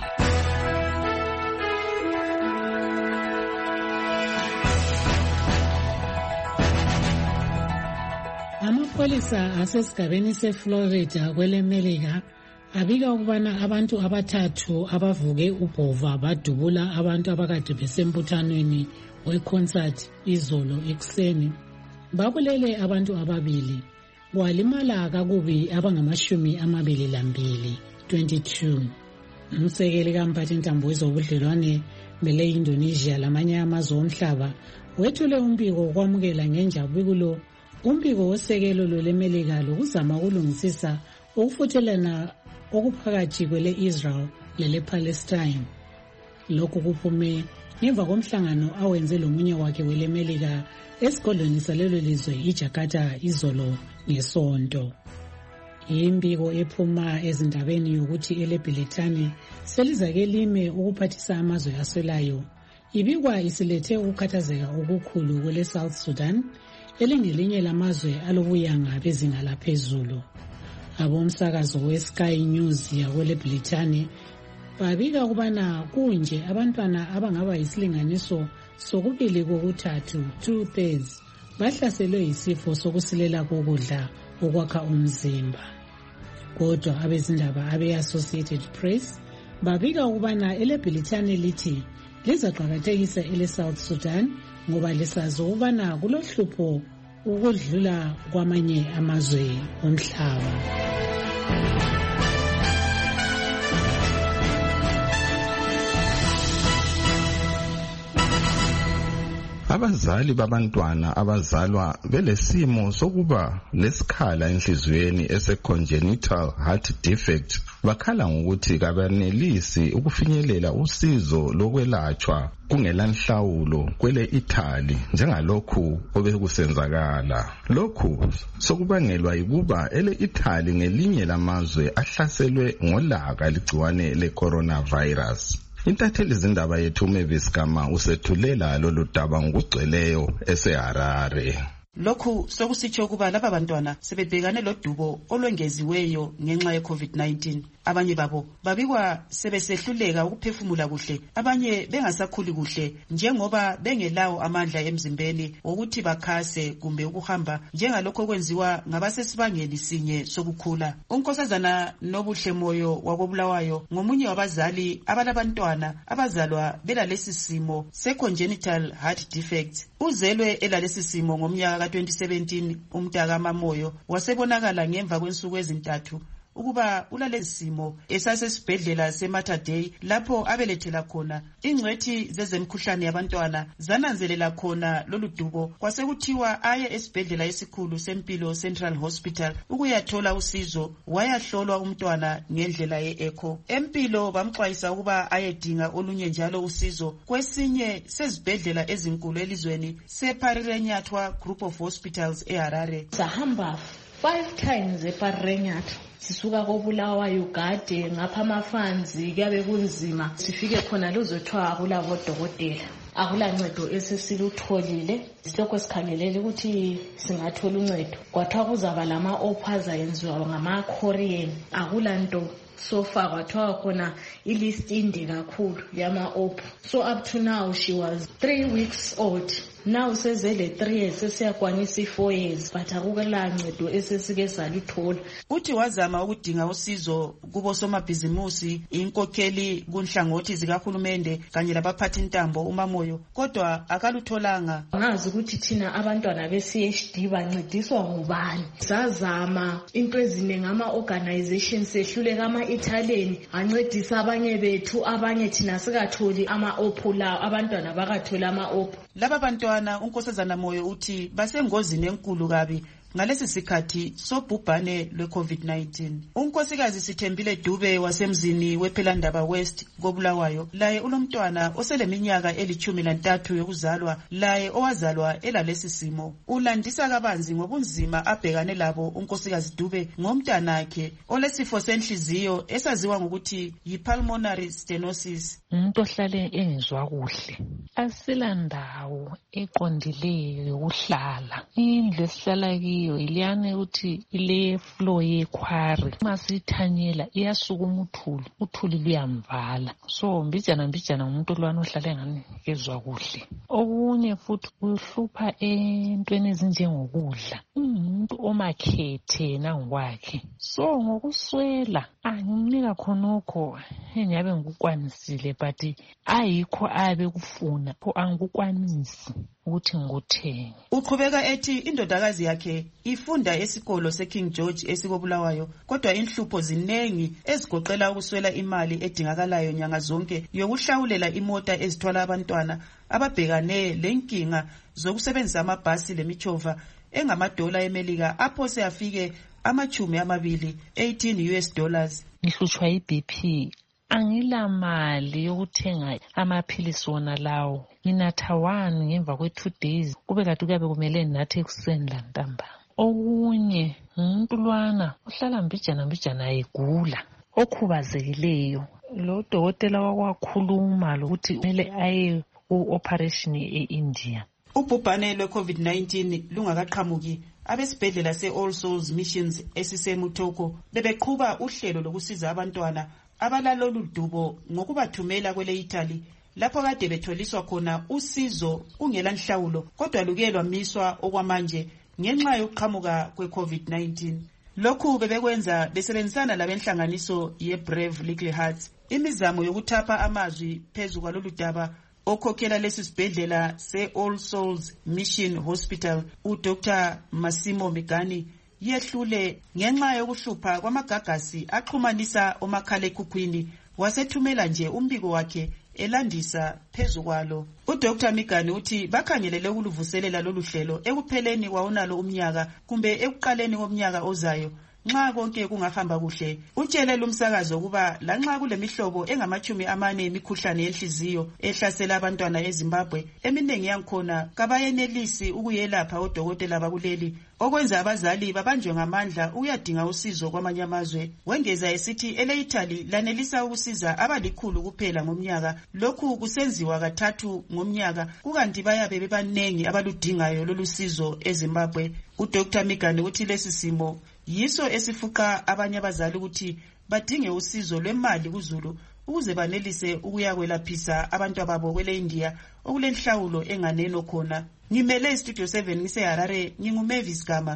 Amapholisa asesigabeni seFlorida kwelemelika abika ukubana abantu abathathu abavuke ubhova badubula abantu abakade besembuthanweni weconcert izolo ekuseni. Babulele abantu ababili, kwalimala kakubi abangamashumi amabili lambili, twenty-two. Umsekeli kamphathintambo wezobudlelwane bele Indonesia lamanye amazwe omhlaba wethule umbiko wokwamukela ngenjabulo umbiko wosekelo lwemelika lokuzama ukulungisisa ukufuthelana okuphakathi kwele Israel lele Palestine. Lokhu kuphume ngemva komhlangano awenze lomunye wakhe welemelika esigodlweni salelo lizwe iJakarta izolo ngesonto. Imbiko ephuma ezindabeni yokuthi eleBrithani selizake lime ukuphathisa amazwe aswelayo ibikwa isilethe ukukhathazeka okukhulu kwele South Sudan elingelinye lamazwe alobuyanga bezinga laphezulu. Abomsakazo weSky News yakwele Brithani babika ukubana kunje abantwana abangaba yisilinganiso sokubili kokuthathu, two thirds, bahlaselwe yisifo sokusilela kokudla okwakha umzimba. Kodwa abezindaba abe-Associated Press babika ukubana eleBrithani lithi lizaqakathekisa ele South Sudan ngoba lisazi ukubana kulohlupho ukudlula kwamanye amazwe omhlaba. Abazali babantwana abazalwa belesimo sokuba lesikhala enhliziyweni ese-congenital heart defect bakhala ngokuthi kabanelisi ukufinyelela usizo lokwelatshwa kungelanhlawulo kwele Italy njengalokhu obekusenzakala. Lokhu sokubangelwa yikuba ele Italy ngelinye lamazwe ahlaselwe ngolaka ligciwane le-coronavirus. Intatheli zindaba yethu uMavis Gama usethulela lolu daba ngokugcweleyo eseHarare. Lokhu sokusitsho kuba laba bantwana sebebhekane lodubo olwengeziweyo ngenxa ye-COVID nineteen. Abanye babo babikwa sebesehluleka ukuphefumula kuhle, abanye bengasakhuli kuhle njengoba bengelawo amandla emzimbeni ukuthi bakhase kumbe ukuhamba njengalokho kwenziwa ngabasesibangeni sinye sokukhula. Unkosazana Nobuhle Moyo wakobulawayo ngomunye wabazali abalabantwana abazalwa belalesi simo se-congenital heart defect. Uzelwe elalesi simo ngomnyaka ka twenty seventeen. Umntaka Mamoyo wasebonakala ngemva kwensuku ezintathu ukuba ulalesi simo esasesibhedlela seMater Dei lapho abelethela khona. Ingcwethi zezemkhuhlane yabantwana zananzelela khona lolu dubo, kwasekuthiwa aye esibhedlela esikhulu sempilo Central Hospital ukuyathola usizo. Wayahlolwa umntwana ngendlela ye-echo. Empilo bamxwayisa ukuba ayedinga olunye njalo usizo kwesinye sezibhedlela ezinkulu elizweni seParirenyatwa Group of Hospitals eHarare. Sahamba five times eParirenyatwa, sisuka kobulawayo Ugade ngapha amafanzi kuyabe kunzima, sifike khona luzothiwa akulabo dokotela, akulancedo esesilutholile. Silokho sikhangelele ukuthi singathola uncedo, kwathiwa kuzaba lama opers ayenziwa ngama-Korean, akulanto sofa kwathiwa khona ilist inde kakhulu yama-op. So up to now she was three weeks old. Now sezele three years sesiyakwanisa four years, but akukela ncedo esesike saluthola. Uthi wazama ukudinga usizo kubo somabhizimusi, inkokheli kunhlangothi zikahulumende kanye labaphathi intambo uMamoyo, kodwa akalutholanga. Ngazi ukuthi thina abantwana be-C H D bancediswa ngubani. Sazama into eziningi ama-organizations sehluleka ama-Italian ancedisa abanye bethu, abanye thina sikatholi ama-opu lawo, abantwana bakatholi ama-opu. Laba bantwana unkosazana Moyo uthi basengozini enkulu kabi ngalesi sikhathi sobhubhane lwe-COVID nineteen. Unkosikazi Sithembile Dube wasemzini wePhelandaba West kobulawayo laye unomntwana oseleminyaka elithumi lantathu yokuzalwa, laye owazalwa elalesi simo. Ulandisa kabanzi ngobunzima abhekane labo unkosikazi Dube ngomntanakhe olesifo senhliziyo esaziwa ngokuthi yi-pulmonary stenosis. Umuntu ohlale engezwa kuhle, asilandawo eqondileyo yokuhlala, indlu esihlala kiyo liyo iliyane ukuthi ile flow yekhwari masithanyela iyasukuma uthuli uthuli luyamvala so mbijana mbijana umuntu lwana ohlale ngani kezwa kuhle. Okunye futhi uhlupha entweni ezinjengokudla umuntu omakhethe nangokwakhe so ngokuswela angimnika khonokho engabe ngikukwanisile but ayikho abe kufuna pho angikukwanisi ukuthi ngikuthenge. Uqhubeka ethi indodakazi yakhe ifunda esikolo seKing George esikobulawayo kodwa inhlupho zinengi ezigoqela ukuswela imali edingakalayo nyanga zonke yokuhlawulela imota ezithwala abantwana ababhekane lenkinga zokusebenzisa amabhasi lemichova engamadola eMelika apho seyafike amachumi amabili eighteen U S dollars. Ngihlutshwa yi-B P angila mali yokuthenga amaphilisi wona lawo nginatha one ngemva kwe two days kube kade kuyabe kumele nathi ekuseni la ntamba. Okunye umuntu lwana uhlala mbijana mbijana egula okhubazekileyo lo dokotela wakwakhuluma lokuthi kumele aye ku-operation e-India. Ubhubhane lwe-COVID nineteen lungakaqhamuki abesibhedlela se-All Souls Missions esisemutoko bebeqhuba uhlelo lokusiza abantwana abalalolu dubo ngokubathumela kwele Italy lapho kade betholiswa khona usizo ungela nhlawulo kodwa luke lwamiswa okwamanje ngenxa yokuqhamuka kwe-COVID nineteen. Lokhu bebekwenza besebenzisana labenhlanganiso ye-Brave Little Hearts imizamo yokuthapha amazwi phezu kwalolu daba. Okhokhela lesi sibhedlela se-All Souls Mission Hospital uDr Massimo Migani yehlule ngenxa yokuhlupha kwamagagasi axhumanisa omakhalekhukhwini wasethumela nje umbiko wakhe elandisa phezu kwalo. uDr Migani uthi bakhangelele ukuluvuselela lolu hlelo ekupheleni kwawonalo umnyaka kumbe ekuqaleni komnyaka ozayo nxa konke kungahamba kuhle. Utshele lumsakazo kuba lanxa kulemihlobo engamachumi amane imikhuhlane yenhliziyo ehlasela abantwana eZimbabwe eminengi yankhona kabayenelisi ukuyelapha odokotela bakuleli okwenza abazali babanjwe ngamandla ukuyadinga usizo kwamanye amazwe. Wengeza esithi ele Italy lanelisa ukusiza abalikhulu kuphela ngomnyaka lokhu kusenziwa kathathu ngomnyaka kukanti bayabe bebanengi abaludingayo lolu sizo eZimbabwe. uDr Migani uthi lesi simo yiso esifuqa abanye abazali ukuthi badinge usizo lwemali kuZulu ukuze banelise ukuyakwelaphisa abantu ababo kwele India okulenhlawulo enganeno khona. Ngimele Studio seven ngiseHarare nginguMavis Gama.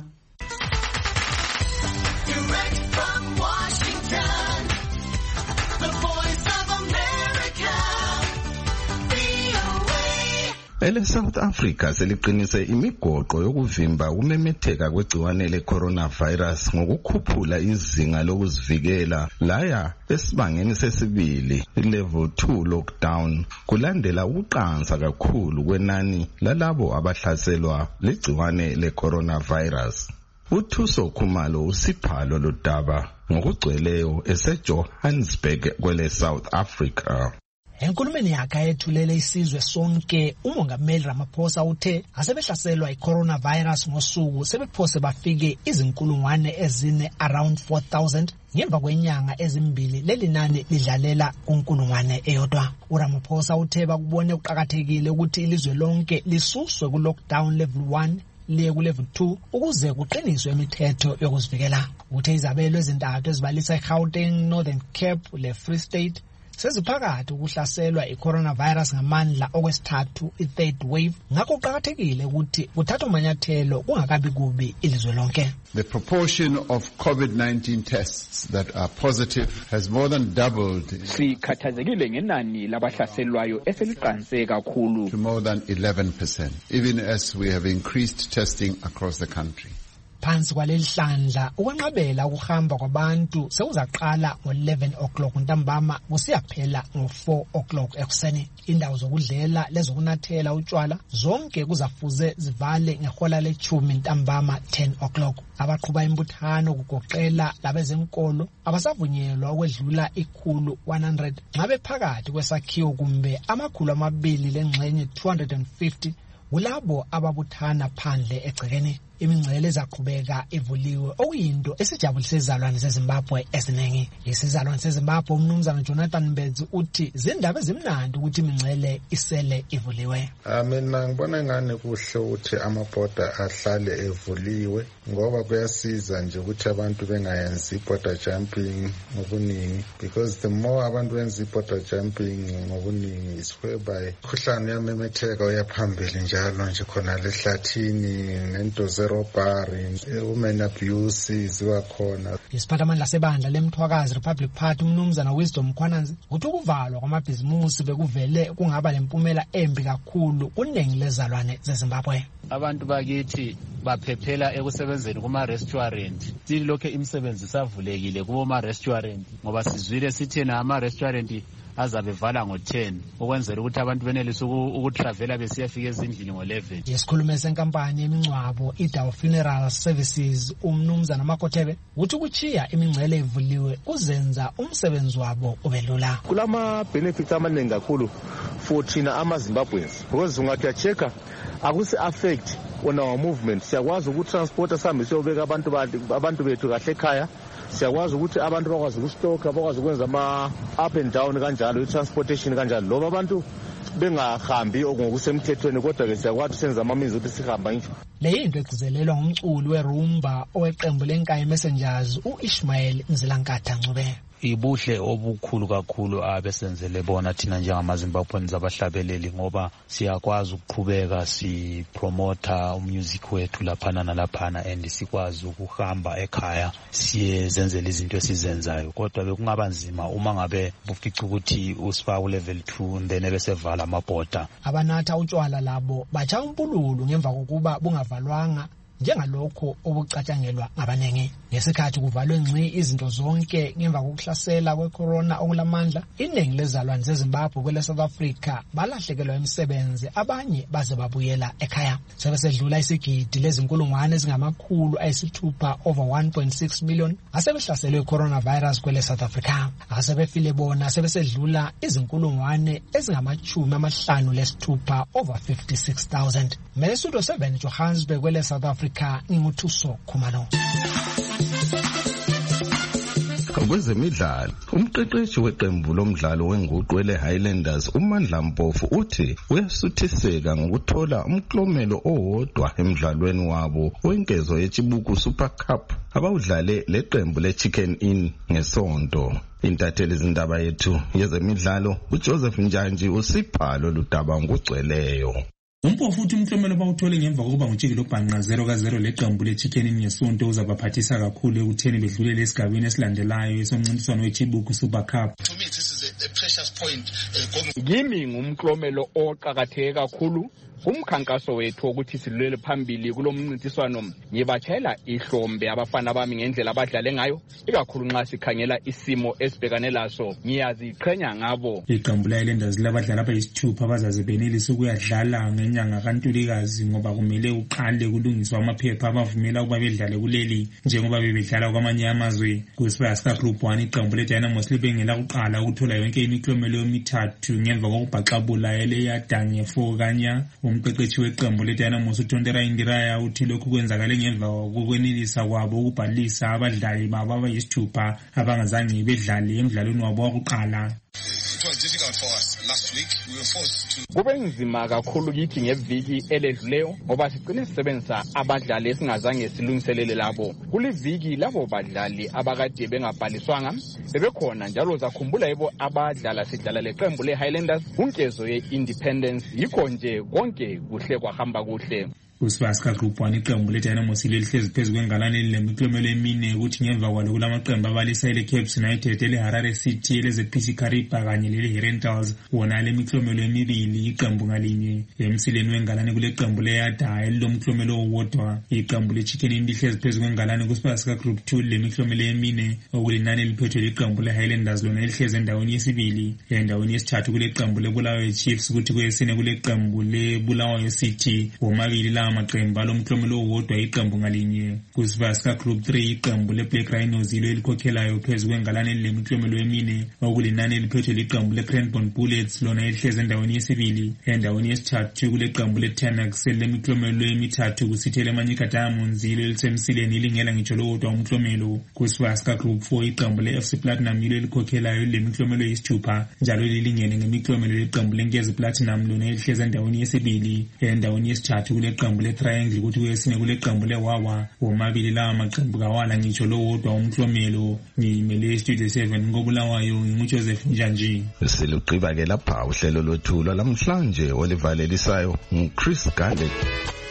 Direct from Washington, the voice of America, V O A. Ele South Africa seliqinise imigoqo yokuvimba ukumemetheka kwegciwane le-coronavirus ngokukhuphula izinga lokuzivikela laya esibangeni sesibili level two lockdown kulandela ukuqansa kakhulu kwenani lalabo abahlaselwa ligciwane le-coronavirus. uThuso Khumalo usiphalo lodaba ngokugcweleyo eseJohannesburg kwele South Africa. Enkulumeni yakhe ayethulele isizwe sonke umongameli Ramaphosa uthe asebehlaselwa i-coronavirus ngosuku sebephose bafike izinkulungwane ezine around four thousand ngemva kwenyanga ezimbili lelinani lidlalela kunkulungwane eyodwa. uRamaphosa uthe bakubone kuqakathekile ukuthi ilizwe lonke lisuswe ku-lockdown level one liye ku-level two ukuze kuqiniswe imithetho yokuzivikela. Uthe izabelo ezintathu ezibalisa iGauteng, Northern Cape le-Free State seziphakathi ukuhlaselwa i-coronavirus ngamandla okwesithathu i-third wave ngakho kuqakathekile ukuthi kuthathwe amanyathelo kungakabi kubi ilizwe lonke. The proportion of COVID nineteen tests that are positive has more than doubled. Sikhathazekile ngenani labahlaselwayo eseliqanse kakhulu to more than eleven percent, even as we have increased testing across the country. Phansi kwalelihlandla ukwenqabela ukuhamba kwabantu sekuzaqala ngo-eleven o'clock ntambama kusiyaphela ngo-four o'clock ekuseni. Indawo zokudlela lezokunathela utshwala zonke kuzafuze zivale ngehola lechumi ntambama ten o'clock. Abaqhuba imbuthano kugoqela labezenkolo abasavunyelwa ukwedlula ikhulu one hundred nxa phakathi kwesakhiwo kumbe amakhulu amabili lengxenye two hundred fifty kulabo ababuthana phandle egcekeni. imingcele ezaqhubeka ivuliwe okuyinto esijabulise izalwane zeZimbabwe eziningi. Isizalwane seZimbabwe umnumzana Jonathan Mbedzi uthi zindaba ezimnandi ukuthi imingcele isele ivuliwe. Mina ngibona ngane kuhle ukuthi amabhoda ahlale evuliwe ngoba kuyasiza nje ukuthi abantu bengayenzi border jumping ngobuningi, because the more abantu benza border jumping ngobuningi is whereby khuhlane yamemetheka uyaphambili njalo nje khona lehlathini nento zerobari, women abuse ziwa khona. Isiphathamandla sebandla lemthwakazi Republic Party umnumzana Wisdom Khwananzi uthi ukuvalwa kwamabhizimusi bekuvele kungaba lempumela embi kakhulu kuningi lezalwane zeZimbabwe. Abantu bakithi baphephela ekusebenzeni kuma restaurant, silokho imisebenzi isavulekile kubo ma restaurant ngoba sizwile sithena ama restaurant azabevala ngo ten ukwenzela ukuthi abantu benelise ukutravela besiyafika ezindlini ngo eleven. Yesikhulume senkampani yemingcwabo iDaw Funeral Services umnumzana Makothebe uthi ukuchiya imingcele evuliwe kuzenza umsebenzi wabo ubelula. Kulama benefits amaningi kakhulu for thina ama Zimbabweans because ungathi achecka akusi affect on our movement. Siyakwazi ukutransporta sambe siyobeka abantu abantu bethu kahle ekhaya, siyakwazi ukuthi abantu bakwazi ukustocka, bakwazi ukwenza ama up and down kanjalo i-transportation kanjalo loba abantu bengahambi ngokusemthethweni, kodwa ke siyakwazi senza amamizi ukuthi sihamba nje. Le into egcizelelwa ngumculi werumba oweqembu lenkayi Messengers uIshmael Mzilankatha Ncube. Ibuhle obukhulu kakhulu abesenzele bona thina njengamaZimbabweans abahlabeleli ngoba siyakwazi ukuqhubeka sipromota umusic wethu laphana nalaphana and sikwazi ukuhamba ekhaya siyezenzela izinto esizenzayo, kodwa bekungaba nzima uma ngabe bufica ukuthi usifaka ku level two then ebesevala amabhoda. Abanatha utshwala labo bacha umpululu ngemva kokuba bungavalwanga njengalokho obucatshangelwa ngabanengi. Ngesikhathi kuvalwe ngci izinto zonke ngemva kokuhlasela kwecorona okulamandla, iningi lezalwane zeZimbabwe kwele South Africa balahlekelwa imisebenzi, abanye baze babuyela ekhaya. Sebesedlula isigidi lezinkulungwane ezingamakhulu ayisithupha over one point six million asebehlaselwe coronavirus kwele South Africa. Asebefile bona sebesedlula izinkulungwane ezingamachumi amahlanu lesithupha over fifty-six thousand. Mesudo seven Johannesburg kwele South Africa nginguthuso Khumalo. Kwezemidlalo, umqeqeshi weqembu lomdlalo wenguqu ele Highlanders uMandla Mpofu uthi uyasuthiseka ngokuthola umklomelo owodwa emidlalweni wabo wenkezo yeChibuku Super Cup abawudlale leqembu leChicken Inn ngesonto. Intatheli izindaba yethu yezemidlalo uJoseph Njanji usipha lolu daba ngugcweleyo. Umpofu uthi umklomelo bawuthole ngemva kokuba nguTshikilo Bhanqa zero ka zero leqembu leChicken Inn ngesonto uzabaphathisa kakhulu ekutheni bedlulele esigabeni esilandelayo esomncintiswano weChibuku Super Cup. To me this is a, a precious point. Kimi ngumklomelo oqhakatheke kakhulu umkhankaso wethu ukuthi sidlulele phambili kulomncintiswano. Ngibachayela ihlombe abafana bami ngendlela abadlale ngayo, ikakhulu nxa sikhangela isimo esibhekane laso. Ngiyaziqhenya ngabo. Iqembu leHighlanders labadlali abayisithupha abazaze benelise ukuyadlala ngenyanga kaNtulikazi ngoba kumele uqale kulungiswa amaphepha abavumela ukuba bedlale kuleli njengoba bebedlala kwamanye amazwe. Kusibaya Group one iqembu leDynamos libengela kuqala ukuthola yonke imiklomelo emithathu ngemva kokubhaxabula eleyaDanye four kanya. Umqeqeshi weqembu leDynamos uTontera Indiraya uthi lokhu kwenzakale ngemva kokwenelisa kwabo ukubhalisa abadlali babo abayisithupha abangazange bedlale emidlalweni wabo wokuqala. It was difficult for us last week. We were forced to Kube nzima kakhulu kithi ngeviki eledluleyo ngoba sigcine sisebenzisa abadlali esingazange silungiselele labo. Kuliviki labo badlali abakade bengabhaliswanga bebekhona njalo zakhumbula yebo abadlala sidlala leqembu leHighlanders unkezo yeIndependence yikho nje konke kuhle kwahamba kuhle. Kusibaya Group one iqembu leDynamos lihlezi phezu kwengalane lemiklomelo emine ukuthi ngemva kwalo kulamaqembu abalisa leCape United leHarare City leZP C Kariba kanye leHerentals wona lemiklomelo emibili iqembu ngalinye. Emsileni wengalane kuleqembu leYada elilomklomelo owodwa. Iqembu leChicken Inn lihlezi phezu kwengalane kusibaya Group two lemiklomelo emine okulinani liphethwe liqembu leHighlanders lona lihlezi endaweni yesibili. Endaweni yesithathu kuleqembu leBulawayo Chiefs ukuthi kuyesine kuleqembu leBulawayo City womabili la lawa maqembu alomklomelo owodwa iqembu ngalinye. Kusiva sika Group three iqembu leBlack Rhinos yilo elikhokhelayo phezu kwengalane lemiklomelo emine okulinani eliphethwe liqembu leCranbourne Bullets lona elihlezi endaweni yesibili. Endaweni yesithathu kuleqembu leTunax lemiklomelo emithathu kusithele Manyika Diamonds yilo elisemsileni ilingela ngitsho lowodwa umklomelo. Kusiva sika Group four iqembu leF C Platinum yilo elikhokhelayo lemiklomelo eyisithupha njalo lilingene ngemiklomelo leqembu leNkezi Platinum lona elihlezi endaweni yesibili. Endaweni yesithathu kuleqembu leTriangle kuthi kwesine kuleqembu leWawa. Womabili lawa maqembu kawala ngitsho lowodwa umklomelo. Ngiyimele Studio seven ngobulawayo nginguJoseph Njanji. Siluqiba ke lapha uhlelo lwethu lwamhlanje olivalelisayo nguChris Gale.